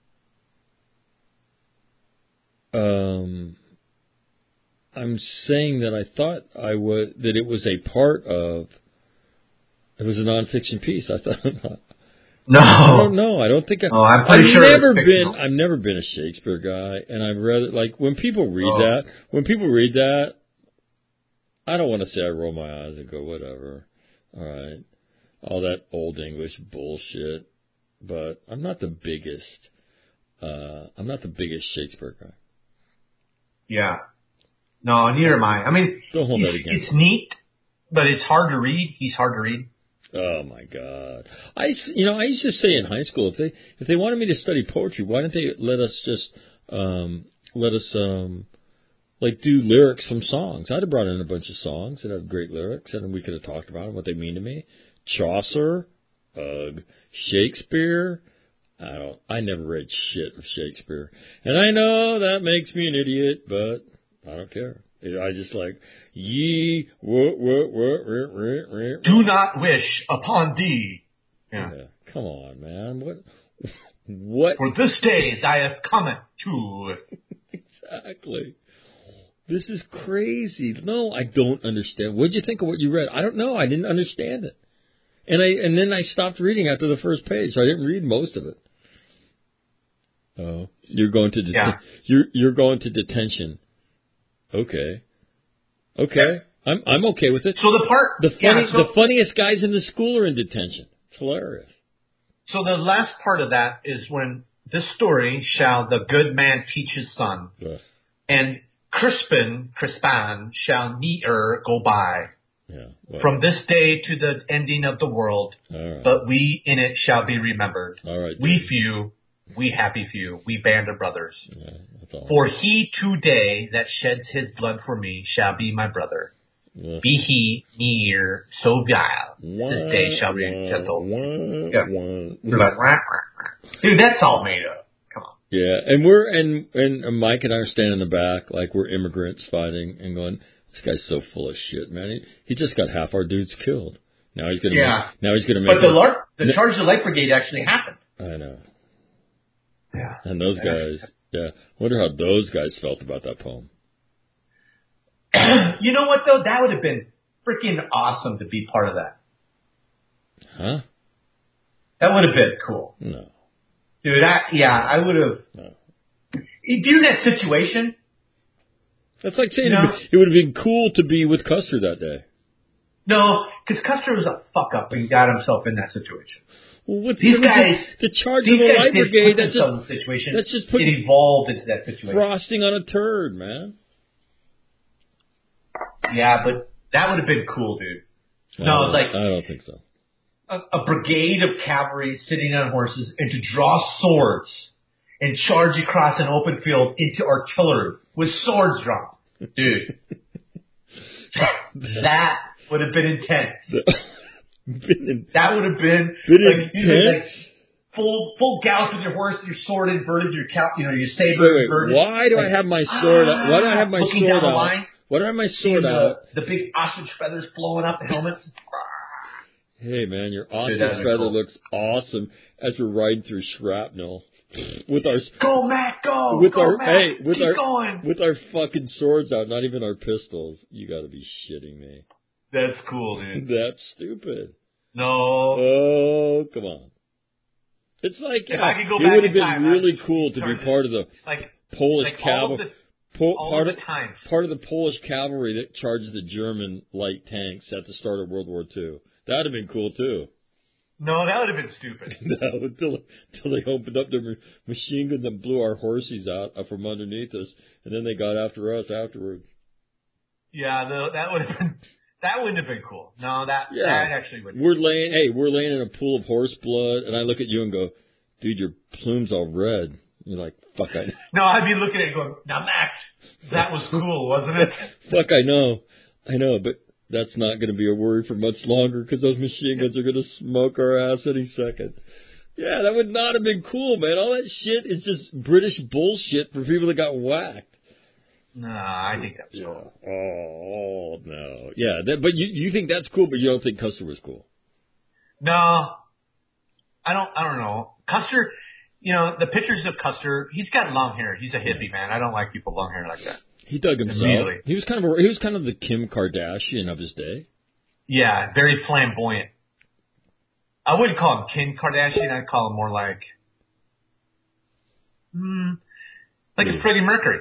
Um, I'm saying that I thought I was that it was a part of. It was a nonfiction piece. I thought. No, I don't know. I don't think I, oh, I'm pretty I've sure never it's been. I've never been a Shakespeare guy, and I've read like when people read oh. that. When people read that, I don't want to say I roll my eyes and go whatever. All right, all that old English bullshit. But I'm not the biggest. Uh, I'm not the biggest Shakespeare guy. Yeah. No, neither am I. I mean, don't hold that against it's neat, but it's hard to read. He's hard to read. Oh my God! I you know I used to say in high school if they if they wanted me to study poetry, why didn't they let us just um, let us um, like do lyrics from songs? I'd have brought in a bunch of songs that have great lyrics, and we could have talked about them, what they mean to me. Chaucer, ugh, Shakespeare. I don't. I never read shit of Shakespeare, and I know that makes me an idiot, but I don't care. I just like, ye, what, what, what, what, what, what. Do not wish upon thee. Yeah. yeah. Come on, man. What? What? For this day dieth cometh to. Exactly. This is crazy. No, I don't understand. What did you think of what you read? I don't know. I didn't understand it. And I and then I stopped reading after the first page, so I didn't read most of it. Oh, you're going to det- yeah. you're you're going to detention. Okay. Okay. I'm I'm okay with it. So the part the funny yeah, so, the funniest guys in the school are in detention. It's hilarious. So the last part of that is when this story shall the good man teach his son, Ugh. and Crispin Crispin shall ne'er go by. Yeah. Well, from this day to the ending of the world, all right. but we in it shall be remembered. All right. We David. few, we happy few, we band of brothers. Yeah, that's all. For he today that sheds his blood for me shall be my brother. Yeah. Be he near so vile, Wah, this day shall be wah, gentle. wah, Yeah. wah. You're like, rah, rah, rah. Dude, that's all made up. Come on. Yeah, and we're and and Mike and I are standing in the back like we're immigrants fighting and going, this guy's so full of shit, man. He, he just got half our dudes killed. Now he's gonna Yeah. make, now he's gonna make. But the it, Lark, the Charge of the Light Brigade actually happened. I know. Yeah. And those yeah. guys, yeah. Wonder how those guys felt about that poem. You know what though? That would have been freaking awesome to be part of that. Huh? That would have been cool. No. Dude, that, yeah, I would have. No. During that situation. That's like saying No. it would have been cool to be with Custer that day. No, because Custer was a fuck up and got himself in that situation. Well, what's These the, guys, the charge these of the guys Light did Brigade? put That's themselves just in the situation. that's just putting it evolved into that situation. frosting on a turd, man. Yeah, but that would have been cool, dude. I No, don't- like I don't think so. a, a brigade of cavalry sitting on horses and to draw swords and charge across an open field into artillery with swords drawn. Dude. That would have been intense. been in, That would have been, been like, you did, like intense? full full gallop with your horse, your sword inverted, your cap, you know, your saber Wait, wait. inverted. Why do I like, have my sword out? Why do I have my looking sword down the out? line, Why do I have my seeing sword out? the, the big ostrich feathers blowing up the helmets. Hey, man, your ostrich that'd be feather cool. looks awesome as we're riding through shrapnel with our Go, Matt, go! with go, our Matt! hey with Keep our going! with our fucking swords out, not even our pistols. You got to be shitting me. That's cool, dude. That's stupid. No. Oh, come on. It's like If uh, I could go it back would have in been time, really I'd cool to be turn it- part of the Like, Polish like all of cavalry. the, Po- all part of the times. part of the Polish cavalry that charged the German light tanks at the start of World War Two. That'd have been cool too. No, that would have been stupid. No, until until they opened up their ma- machine guns and blew our horses out uh, from underneath us, and then they got after us afterwards. Yeah, the, that would have been, that wouldn't have been cool. No, that, Yeah. that actually would. We're laying, hey, we're laying in a pool of horse blood, and I look at you and go, dude, your plume's all red. You're like, fuck, I, No, I'd be looking at it going, now Max, that was cool, wasn't it? fuck, I know, I know, but that's not going to be a worry for much longer because those machine guns are going to smoke our ass any second. Yeah, that would not have been cool, man. All that shit is just British bullshit for people that got whacked. No, I think that's Yeah. cool. Oh, no. Yeah, that, but you you think that's cool, but you don't think Custer was cool. No, I don't. I don't know. Custer, you know, the pictures of Custer. He's got long hair. He's a hippie, man. I don't like people with long hair like that. He dug himself. Immediately. He was kind of a, he was kind of the Kim Kardashian of his day. Yeah, very flamboyant. I wouldn't call him Kim Kardashian. I'd call him more like, hmm, like a Freddie Mercury.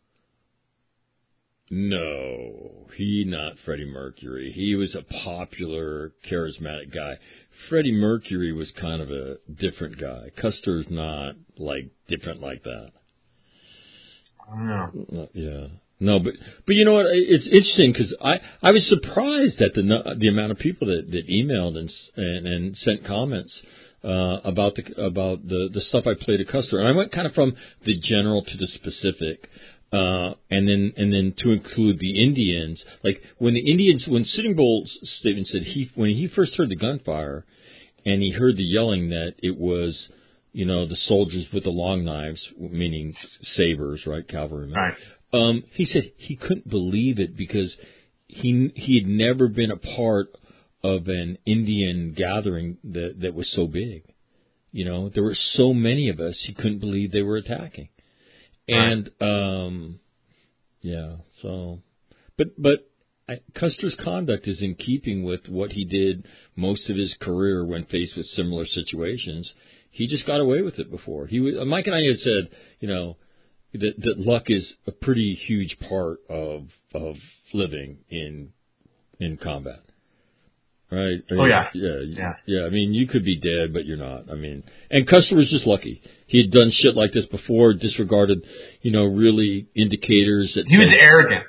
No, he not Freddie Mercury. He was a popular, charismatic guy. Freddie Mercury was kind of a different guy. Custer's not like different like that. I don't know. Uh, yeah. No, but but you know what? It's interesting because I, I was surprised at the nu- the amount of people that, that emailed and and, and sent comments uh, about the about the, the stuff I played at Custer, and I went kind of from the general to the specific, uh, and then and then to include the Indians. Like when the Indians, when Sitting Bull's statement said he when he first heard the gunfire, and he heard the yelling that it was, you know, the soldiers with the long knives, meaning sabers, right, cavalrymen. Right. Um, he said he couldn't believe it because he he had never been a part of an Indian gathering that that was so big. You know, there were so many of us. He couldn't believe they were attacking. And um, yeah, so, but but I, Custer's conduct is in keeping with what he did most of his career when faced with similar situations. He just got away with it before. He was, Mike and I had said, you know, that, that luck is a pretty huge part of of living in in combat, right? I mean, oh yeah, yeah, yeah, yeah. I mean, you could be dead, but you're not. I mean, and Custer was just lucky. He had done shit like this before, disregarded, you know, really indicators that he was said, arrogant.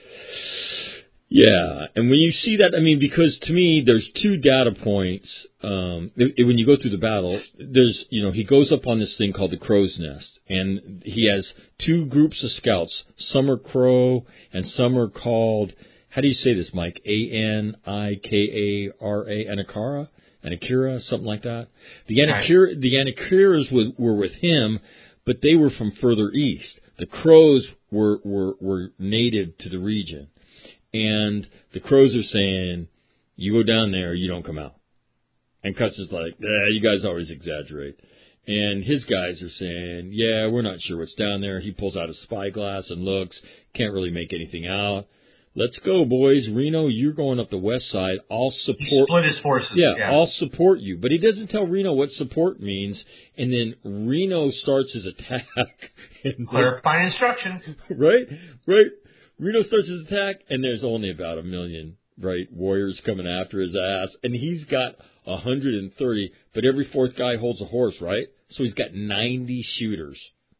Yeah, and when you see that, I mean, because to me, there's two data points. Um, it, when you go through the battle, there's, you know, he goes up on this thing called the Crow's Nest, and he has two groups of scouts. Some are Crow, and some are called, how do you say this, Mike? A N I K A R A, Anakara? Anakira, something like that. The Anakira, the Anakiras were, were with him, but they were from further east. The Crows were, were, were native to the region. And the Crows are saying, you go down there, you don't come out. And Custer's like, yeah, you guys always exaggerate. And his guys are saying, yeah, we're not sure what's down there. He pulls out a spyglass and looks, can't really make anything out. Let's go, boys. Reno, you're going up the west side. I'll support. He split his forces. Yeah, yeah, I'll support you. But he doesn't tell Reno what support means. And then Reno starts his attack. And clarifying instructions. Right, right. Reno starts his attack, and there's only about a million, right, warriors coming after his ass. And he's got one hundred thirty, but every fourth guy holds a horse, right? So he's got ninety shooters.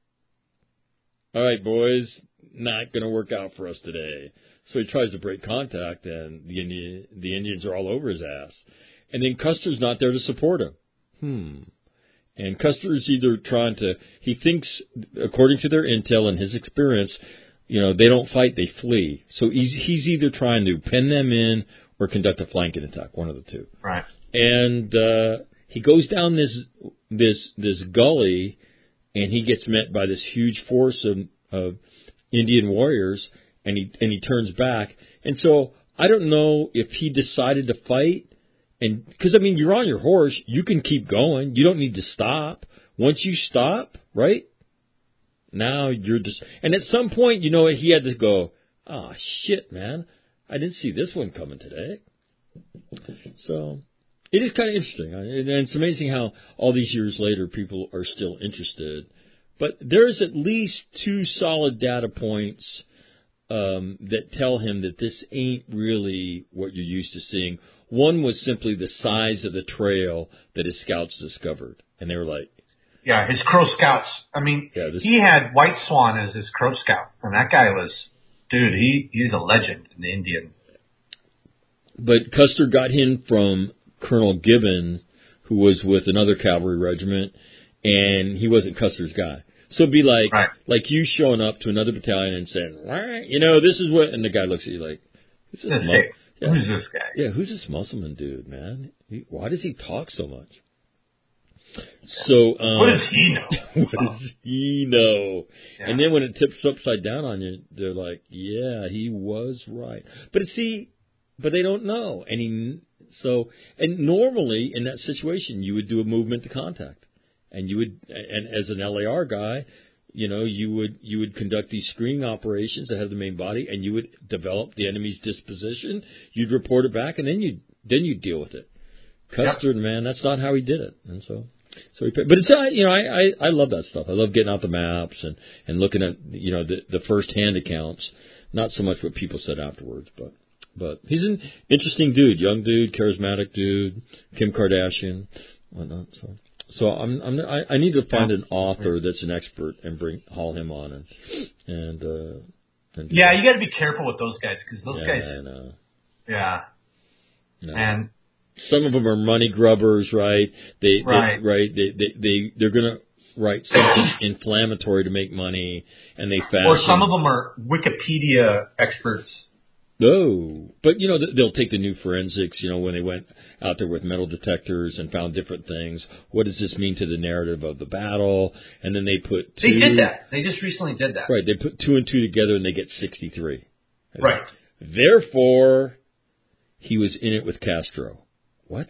All right, boys, not going to work out for us today. So he tries to break contact, and the Indian, the Indians are all over his ass. And then Custer's not there to support him. Hmm. And Custer's either trying to, he thinks, according to their intel and his experience, you know, they don't fight, they flee. So he's he's either trying to pen them in or conduct a flanking attack, one of the two. Right. And uh, he goes down this this this gully, and he gets met by this huge force of, of Indian warriors, and he and he turns back. And so I don't know if he decided to fight, and because I mean, you're on your horse, you can keep going. You don't need to stop. Once you stop, right? Now you're just, and at some point, you know, he had to go, oh, shit, man. I didn't see this one coming today. So it is kind of interesting. And it's amazing how all these years later, people are still interested. But there's at least two solid data points um, that tell him that this ain't really what you're used to seeing. One was simply the size of the trail that his scouts discovered. And they were like, yeah, his Crow Scouts. I mean, yeah, this, he had White Swan as his Crow Scout, and that guy was, dude, he he's a legend in the Indian. But Custer got him from Colonel Gibbons, who was with another cavalry regiment, and he wasn't Custer's guy. So it'd be like, right. like you showing up to another battalion and saying, right, you know, this is what, and the guy looks at you like, who's this, mu- yeah. who's this guy? Yeah, who's this Musselman dude, man? He, why does he talk so much? So um, what does he know? what does he know? Yeah. And then when it tips upside down on you, they're like, "Yeah, he was right." But see, but they don't know. And he, so, and normally in that situation, you would do a movement to contact, and you would, and as an L A R guy, you know, you would you would conduct these screening operations ahead of the main body, and you would develop the enemy's disposition. You'd report it back, and then you then you deal with it. Custer, yep. man, that's not how he did it, and so. So, he, but it's uh, you know I, I I love that stuff. I love getting out the maps and, and looking at you know the the first hand accounts. Not so much what people said afterwards, but but he's an interesting dude, young dude, charismatic dude, Kim Kardashian, whatnot. So so I'm I'm I, I need to find an author that's an expert and bring haul him on and and uh, and yeah, you got to be careful with those guys because those yeah, guys, I know. yeah, no. and. Some of them are money grubbers, right? They, right. they right, they, they, they, they're going to write something inflammatory to make money, and they fashion. Or some of them are Wikipedia experts. No, but you know they'll take the new forensics. You know when they went out there with metal detectors and found different things. What does this mean to the narrative of the battle? And then they put two, they did that. They just recently did that. Right. They put two and two together and they get sixty-three. Right. Therefore, he was in it with Castro. What?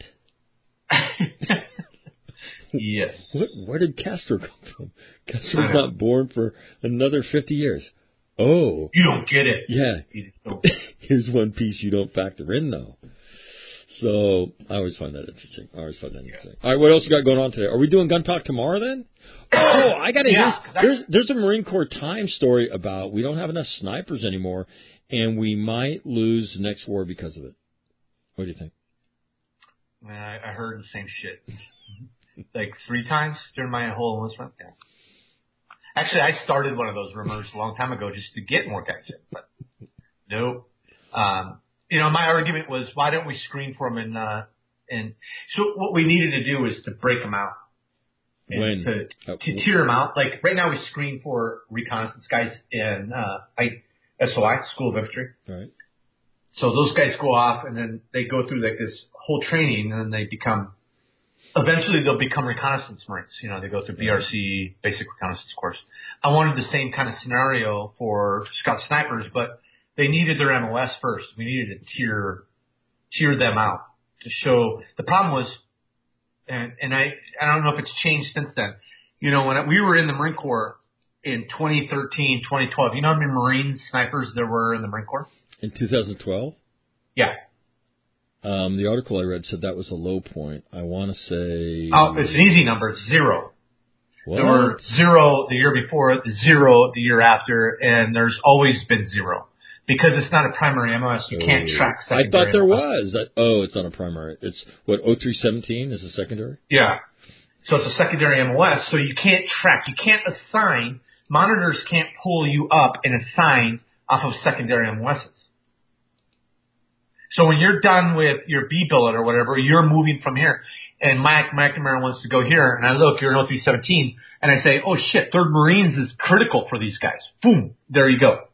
Yes. What, where did Castro come from? Castro's not born for another fifty years. Oh. You don't get it. Yeah. Don't. Here's one piece you don't factor in, though. So I always find that interesting. I always find that interesting. All right, what else you got going on today? Are we doing gun talk tomorrow then? Oh, I got to yeah, hear. There's, there's a Marine Corps Time story about we don't have enough snipers anymore, and we might lose the next war because of it. What do you think? Man, I, I heard the same shit. Like three times during my whole enlistment. Yeah. Actually, I started one of those rumors a long time ago just to get more guys in, but nope. Um, you know, my argument was, why don't we screen for them? And, uh, and so what we needed to do is to break them out. And When? To, to tier them out. Like right now we screen for reconnaissance guys in, uh, I, S O I, School of Infantry. Right. So those guys go off and then they go through like this whole training and then they become, eventually they'll become reconnaissance Marines. You know, they go through B R C, basic reconnaissance course. I wanted the same kind of scenario for scout snipers, but they needed their M O S first. We needed to tier, tier them out to show. The problem was, and, and I, I don't know if it's changed since then. You know, when we were in the Marine Corps in twenty thirteen, twenty twelve, you know how many Marine snipers there were in the Marine Corps? In two thousand twelve? Yeah. Um, the article I read said that was a low point. I want to say... Oh, it's an easy number. It's zero. What? There were zero the year before, zero the year after, and there's always been zero. Because it's not a primary M O S, you oh. can't track secondary I thought there M O S. was. That, oh, it's not a primary. It's, what, oh three seventeen is a secondary? Yeah. So it's a secondary M O S, so you can't track. You can't assign. Monitors can't pull you up and assign off of secondary M O Ss. So when you're done with your B billet or whatever, you're moving from here, and Mike McNamara wants to go here, and I look, you're in oh three seventeen, and I say, oh shit, third Marines is critical for these guys. Boom, there you go.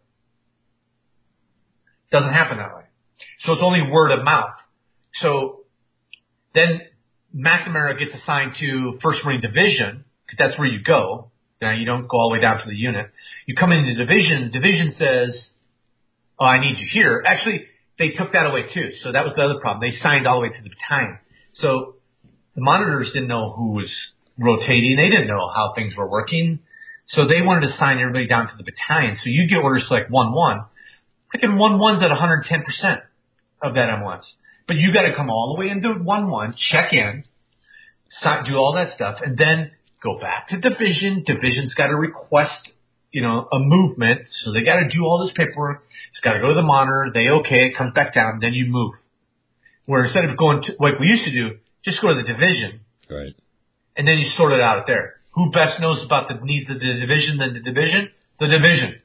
Doesn't happen that way. So it's only word of mouth. So then McNamara gets assigned to first Marine Division, because that's where you go. Now you don't go all the way down to the unit. You come into the division, the division says, oh, I need you here. Actually, they took that away too. So that was the other problem. They signed all the way to the battalion. So the monitors didn't know who was rotating. They didn't know how things were working. So they wanted to sign everybody down to the battalion. So you get orders to like one one. Freaking one one's at one hundred ten percent of that M O S. But you got to come all the way into one one, check in, sign, do all that stuff, and then go back to division. Division's got to request, you know, a movement. So they got to do all this paperwork. It's got to go to the monitor. They okay, it comes back down, then you move. Where instead of going to, like we used to do, just go to the division. Right. And then you sort it out there. Who best knows about the needs of the division than the division? The division.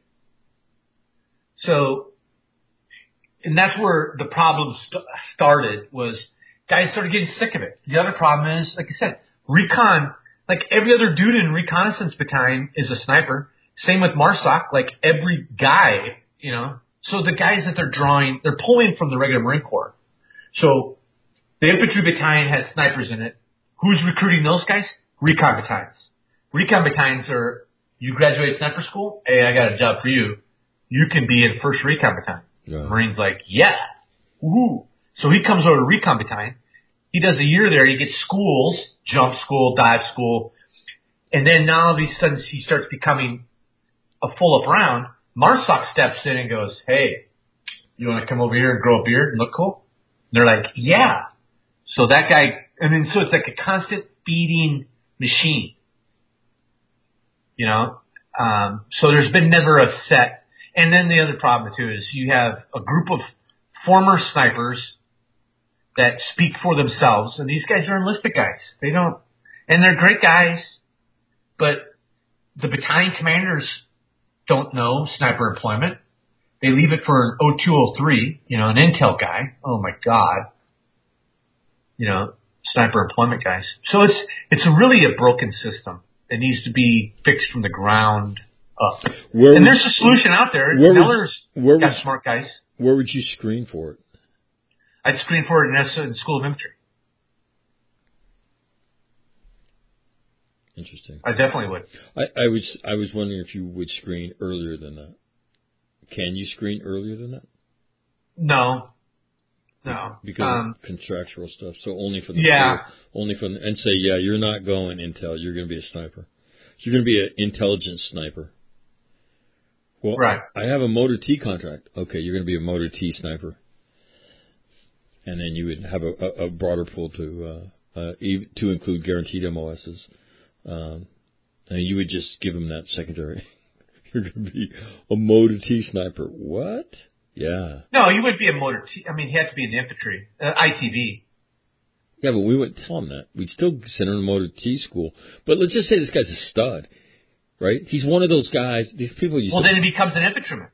So, and that's where the problem st- started was guys started getting sick of it. The other problem is, like I said, recon, like every other dude in reconnaissance battalion is a sniper. Same with MARSOC, like every guy, you know. So the guys that they're drawing, they're pulling from the regular Marine Corps. So the infantry battalion has snipers in it. Who's recruiting those guys? Recon battalions. Recon battalions are, you graduate sniper school? Hey, I got a job for you. You can be in first recon battalion. Yeah. Marine's like, yeah. Woohoo. So he comes over to recon battalion. He does a year there. He gets schools, jump school, dive school. And then now all of a sudden he starts becoming a full up round. MARSOC steps in and goes, hey, you want to come over here and grow a beard and look cool? And they're like, yeah. So that guy, I mean, so it's like a constant feeding machine. You know? Um, so there's been never a set. And then the other problem too is you have a group of former snipers that speak for themselves, and these guys are enlisted guys. They don't, and they're great guys, but the battalion commanders don't know sniper employment. They leave it for an oh two oh three, you know, an intel guy. Oh my God. You know, sniper employment guys. So it's, it's really a broken system. It needs to be fixed from the ground up. Where and was, there's a solution out there. Where Miller's was, where got was, smart guys. Where would you screen for it? I'd screen for it in, S- in the School of Infantry. Interesting. I definitely would. I, I was I was wondering if you would screen earlier than that. Can you screen earlier than that? No. No. Because um, of contractual stuff. So only for the yeah. Pool, only for the, and say, yeah, you're not going intel. You're going to be a sniper. You're going to be an intelligence sniper. Well, right. I have a Motor T contract. Okay, you're going to be a Motor T sniper. And then you would have a, a, a broader pool to uh, uh, to include guaranteed M O Ss. Um, and you would just give them that secondary. You're going to be a Motor T sniper. What? Yeah. No, you would be a Motor T. I mean, he had to be in the infantry, uh, I T V. Yeah, but we wouldn't tell him that. We'd still send him to Motor T school. But let's just say this guy's a stud, right? He's one of those guys. These people used Well, to, then he becomes an infantryman.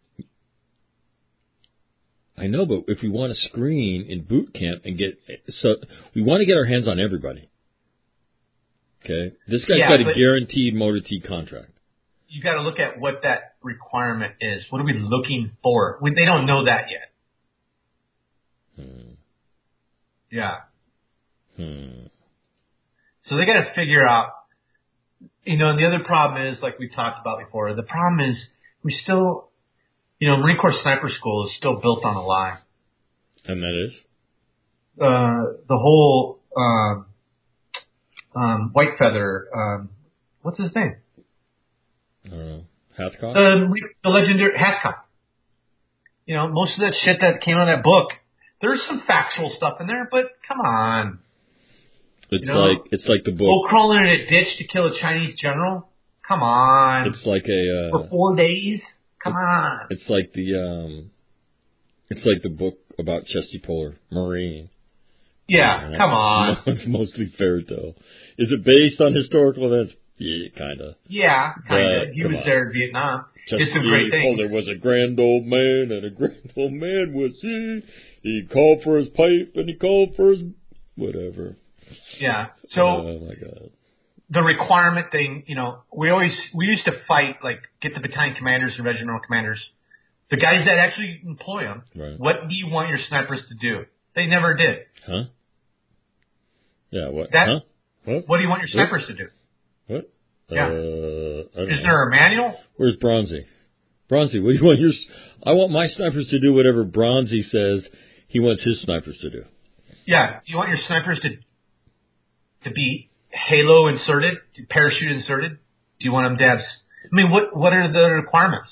I know, but if we want to screen in boot camp and get, so we want to get our hands on everybody. Okay, this guy's Yeah, got a but- guaranteed Motor T contract. You got to look at what that requirement is. What are we looking for? We, they don't know that yet. Hmm. Yeah. Hmm. So they got to figure out, you know, and the other problem is, like we talked about before, the problem is we still, you know, Marine Corps Sniper School is still built on a lie. And that is? Uh, the whole, um, um, White Feather, um, what's his name? I don't know. Hathcock? Um, the legendary Hathcock. You know, most of that shit that came out of that book, there's some factual stuff in there, but come on. It's you know, like it's like the book. Go crawling in a ditch to kill a Chinese general? Come on. It's like a uh, For four days? Come on. It's like the um, it's like the book about Chesty Puller, Marine. Yeah, Uh, come on. It's mostly fairy tale. Is it based on historical events? Yeah, kind of. Yeah, kind of. But, He come was on. there in Vietnam. Chesty Did some great things. Puller was a grand old man, and a grand old man was he. He called for his pipe, and he called for his whatever. Yeah. So oh my God. the requirement thing, you know, we always we used to fight like get the battalion commanders and regimental commanders, the guys that actually employ them. Right. What do you want your snipers to do? They never did. Huh? Yeah. What? That- huh? What? What do you want your snipers to do? What? Yeah. Uh, I don't Is know. there a manual? Where's Bronzy? Bronzy, what do you want your? I want my snipers to do whatever Bronzy says he wants his snipers to do. Yeah. You want your snipers to to be halo inserted, parachute inserted? Do you want them to have? I mean, what what are the requirements?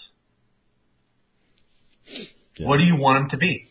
Yeah. What do you want them to be?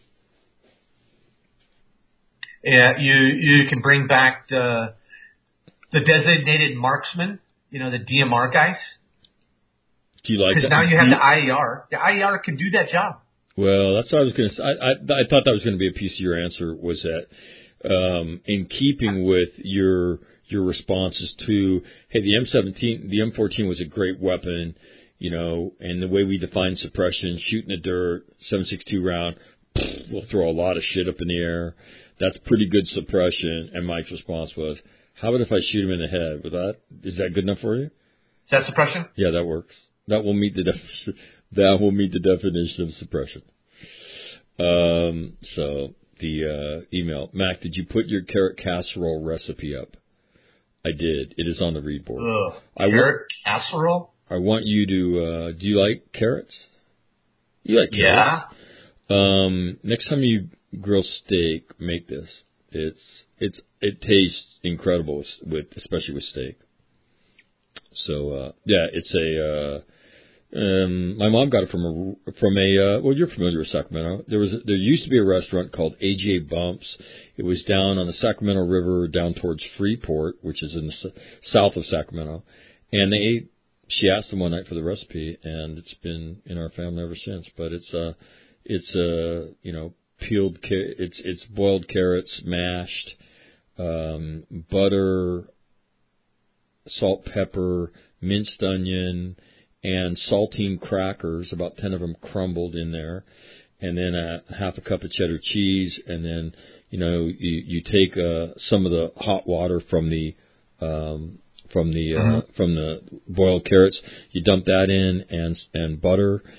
Yeah, you you can bring back the the designated marksman, you know, the D M R guys, Do you like because that? now you have Do the I E R. The I E R can do that job. Well, that's what I was going to say. I, I, I thought that was going to be a piece of your answer. Was that um, in keeping with your your responses to, hey, the M seventeen, the M fourteen was a great weapon, you know, and the way we define suppression, shoot in the dirt, seven six two round, we'll throw a lot of shit up in the air. That's pretty good suppression. And Mike's response was, how about if I shoot him in the head? Was that, is that good enough for you? Is that suppression? Yeah, that works. That will meet the definition. That will meet the definition of suppression. Um, so the uh, email, Mac, did you put your carrot casserole recipe up? I did. It is on the read board. Ugh. I Carrot casserole? I want you to. Uh, do you like carrots? You like Yeah. carrots? Um, next time you grill steak, make this. It's it's it tastes incredible with, with especially with steak. So uh, yeah, it's a. Uh, um, my mom got it from a from a. Uh, well, you're familiar with Sacramento. There was a, there used to be a restaurant called A J Bumps. It was down on the Sacramento River, down towards Freeport, which is in the s- south of Sacramento. And they ate. She asked them one night for the recipe, and it's been in our family ever since. But it's uh it's uh you know peeled ca- it's it's boiled carrots, mashed, um, butter, salt, pepper, minced onion, and saltine crackers, about ten of them crumbled in there, and then a half a cup of cheddar cheese, and then you know you you take uh, some of the hot water from the um, from the uh, Mm-hmm. from the boiled carrots, you dump that in, and and butter,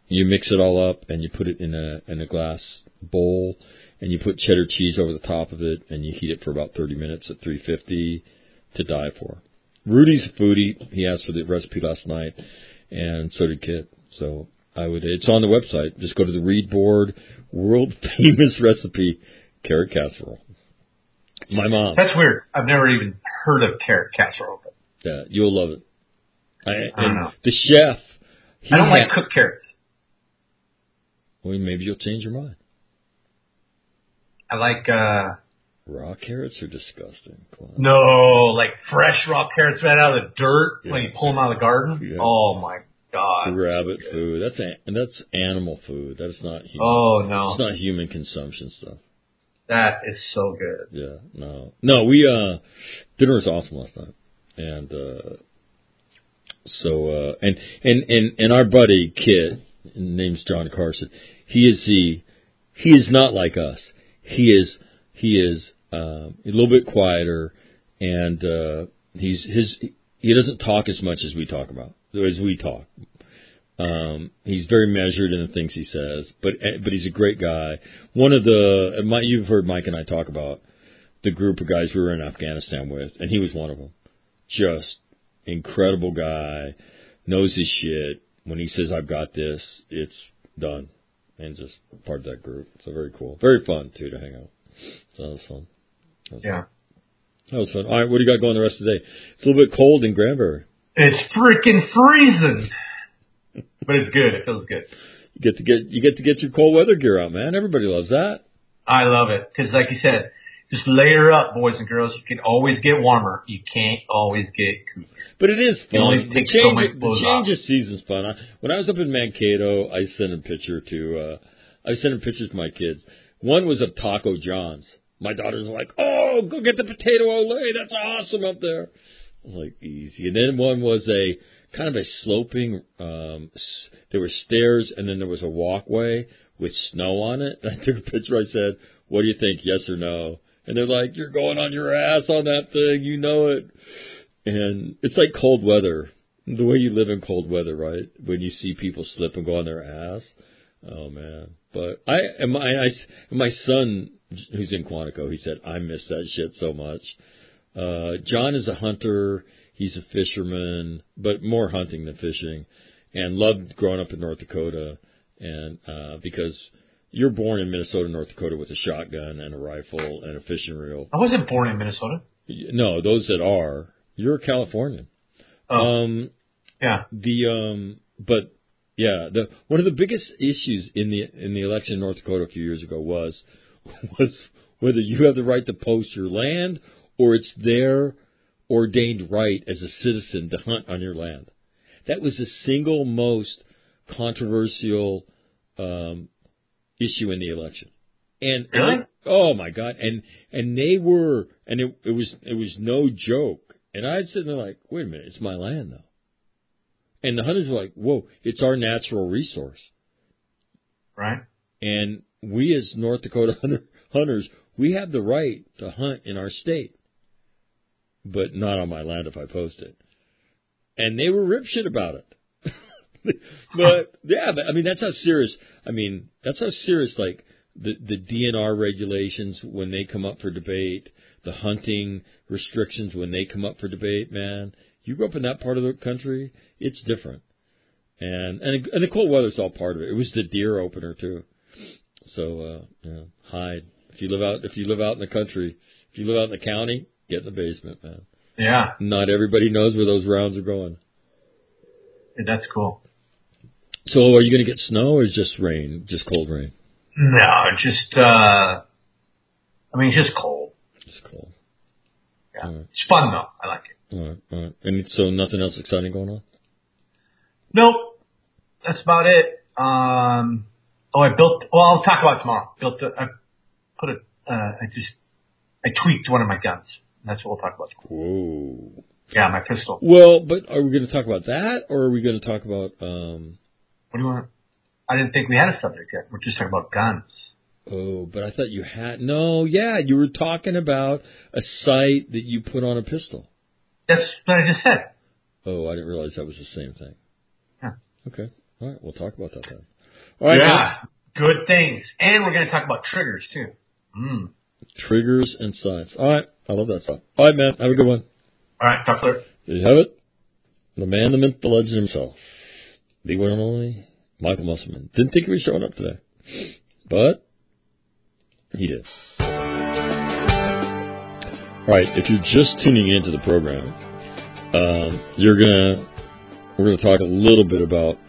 you mix it all up, and you put it in a in a glass bowl, and you put cheddar cheese over the top of it, and you heat it for about thirty minutes at three fifty to die for. Rudy's a foodie. He asked for the recipe last night, and so did Kit. So I would. It's on the website. Just go to the Read board. World famous recipe, carrot casserole. My mom. That's weird. I've never even heard of carrot casserole. Yeah, you'll love it. I, I don't know. The chef. I don't had, like cooked carrots. Well, maybe you'll change your mind. I like, uh... raw carrots are disgusting. No, like fresh raw carrots right out of the dirt yeah. when you pull them out of the garden. Yeah. Oh, my God. Rabbit food. That's a, that's animal food. That's not human. Oh, no. It's not human consumption stuff. That is so good. Yeah, no. No, we, uh... dinner was awesome last night. And, uh... So, uh... And, and, and, and our buddy, Kit, his name's John Carson, he is the... He is not like us. He is... He is um, a little bit quieter, and uh, he's his. He doesn't talk as much as we talk about as we talk. Um, he's very measured in the things he says, but but he's a great guy. One of the my, you've heard Mike and I talk about the group of guys we were in Afghanistan with, and he was one of them. Just incredible guy, knows his shit. When he says I've got this, it's done, and just part of that group. So very cool, very fun too to hang out. So that was fun. That was yeah. Fun. That was fun. All right, what do you got going the rest of the day? It's a little bit cold in Granbury. It's freaking freezing. But it's good. It feels good. You get to get you get to get your cold weather gear out, man. Everybody loves that. I love it. Because like you said, just layer up, boys and girls. You can always get warmer. You can't always get cooler. But it is fun. The change, so the change of season's fun. I, when I was up in Mankato, I sent a picture to, uh, I sent a pictures to my kids. One was of Taco John's. My daughters were like, oh, go get the potato ole. That's awesome up there. I was like, easy. And then one was a kind of a sloping, um, there were stairs and then there was a walkway with snow on it. I took a picture. I said, what do you think? Yes or no? And they're like, you're going on your ass on that thing. You know it. And it's like cold weather. The way you live in cold weather, right? When you see people slip and go on their ass. Oh, man. But I and my, I, my son, who's in Quantico, he said, I miss that shit so much. Uh, John is a hunter. He's a fisherman, but more hunting than fishing, and loved growing up in North Dakota. And uh, because you're born in Minnesota, North Dakota, with a shotgun and a rifle and a fishing reel. I wasn't born in Minnesota. No, those that are. You're a Californian. Oh. Um, yeah. The um, but yeah, the one of the biggest issues in the in the election in North Dakota a few years ago was was whether you have the right to post your land or it's their ordained right as a citizen to hunt on your land. That was the single most controversial um, issue in the election. And, really? and oh my God! And and they were, and it, it was it was no joke. And I'd sit there like, wait a minute, it's my land though. And the hunters were like, whoa, it's our natural resource. Right. And we as North Dakota hunter, hunters, we have the right to hunt in our state, but not on my land if I post it. And they were ripshit about it. But yeah, but I mean, that's how serious, I mean, that's how serious, like, the, the D N R regulations when they come up for debate, the hunting restrictions when they come up for debate, man, you grew up in that part of the country, it's different. And and, and the cold weather's all part of it. It was the deer opener too. So uh, yeah, hide. If you live out if you live out in the country, if you live out in the county, get in the basement, man. Yeah. Not everybody knows where those rounds are going. That's cool. So are you going to get snow or just rain, just cold rain? No, just uh, I mean, it's just cold. Just cold. Yeah, right. It's fun though. I like it. All right, all right. And so nothing else exciting going on? Nope. That's about it. Um, oh, I built. Well, I'll talk about it tomorrow. Built. A, I put a. Uh, I just. I tweaked one of my guns. That's what we'll talk about tomorrow. Whoa. Yeah, my pistol. Well, but are we going to talk about that, or are we going to talk about? Um... What do you want? I didn't think we had a subject yet. We're just talking about guns. Oh, but I thought you had. No, yeah, you were talking about a sight that you put on a pistol. That's what I just said. Oh, I didn't realize that was the same thing. Yeah. Okay. All right, we'll talk about that then. All right, yeah, man. good things. And we're going to talk about triggers, too. Mm. Triggers and signs. All right. I love that stuff. All right, man. Have a good one. All right, talk later. There you have it. The man, the myth, the legend himself. The one and only Michael Musselman. Didn't think he was showing up today. But he did. All right. If you're just tuning into the program, um, you're going to, we're going to talk a little bit about,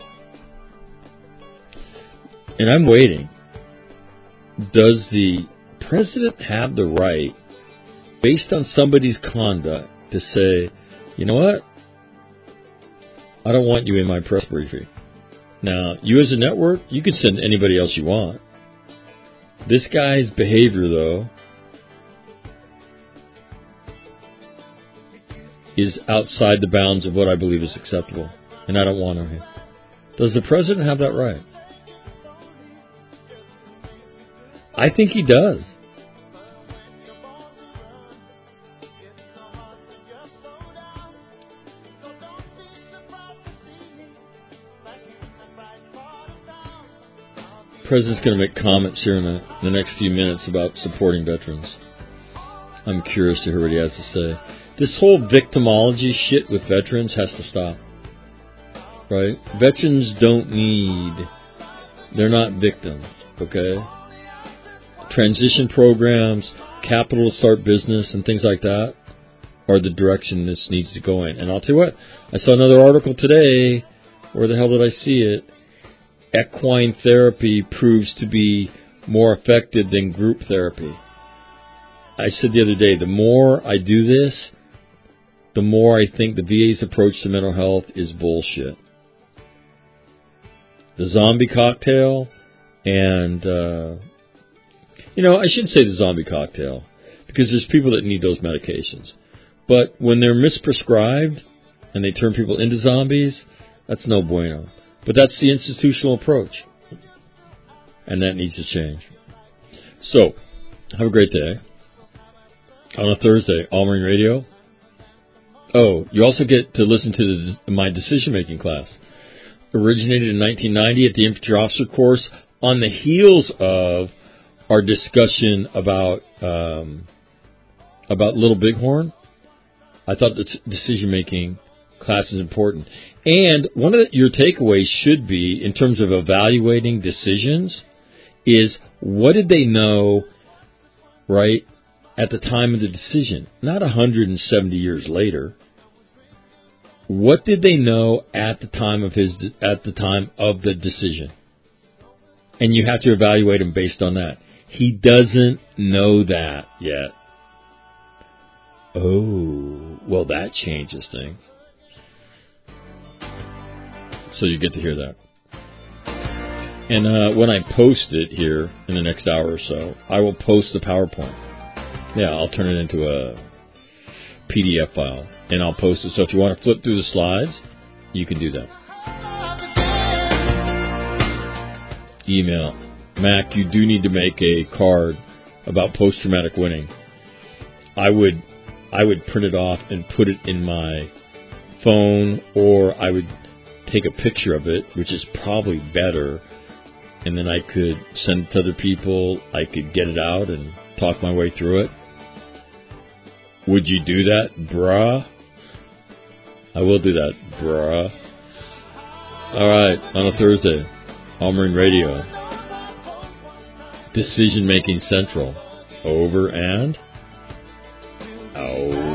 and I'm waiting. Does the president have the right, based on somebody's conduct, to say, you know what? I don't want you in my press briefing. Now, you as a network, you can send anybody else you want. This guy's behavior, though, is outside the bounds of what I believe is acceptable, and I don't want him here. Does the president have that right? I think he does. The president's going to make comments here in the, in the next few minutes about supporting veterans. I'm curious to hear what he has to say. This whole victimology shit with veterans has to stop. Right? Veterans don't need... They're not victims, okay? Transition programs, capital to start business, and things like that are the direction this needs to go in. And I'll tell you what, I saw another article today. Where the hell did I see it? Equine therapy proves to be more effective than group therapy. I said the other day, the more I do this, the more I think the V A's approach to mental health is bullshit. The zombie cocktail and... Uh, You know, I shouldn't say the zombie cocktail, because there's people that need those medications. But when they're misprescribed and they turn people into zombies, that's no bueno. But that's the institutional approach. And that needs to change. So, have a great day. On a Thursday, All Marine Radio. Oh, you also get to listen to the, my decision-making class. Originated in nineteen ninety at the Infantry Officer course on the heels of our discussion about um, about Little Bighorn. I thought the decision-making class is important. And one of the, your takeaways should be, in terms of evaluating decisions, is what did they know, right, at the time of the decision? Not one hundred seventy years later. What did they know at the time of his at the time of the decision? And you have to evaluate him based on that. He doesn't know that yet. Oh, well, that changes things. So you get to hear that. And uh, when I post it here in the next hour or so, I will post the PowerPoint. Yeah, I'll turn it into a P D F file, and I'll post it. So if you want to flip through the slides, you can do that. Email. Mac, you do need to make a card about post-traumatic winning. I would I would print it off and put it in my phone, or I would take a picture of it, which is probably better, and then I could send it to other people. I could get it out and talk my way through it. Would you do that, bruh? I will do that, bruh. All right, on a Thursday, All Marine Radio. Decision Making Central. Over and out.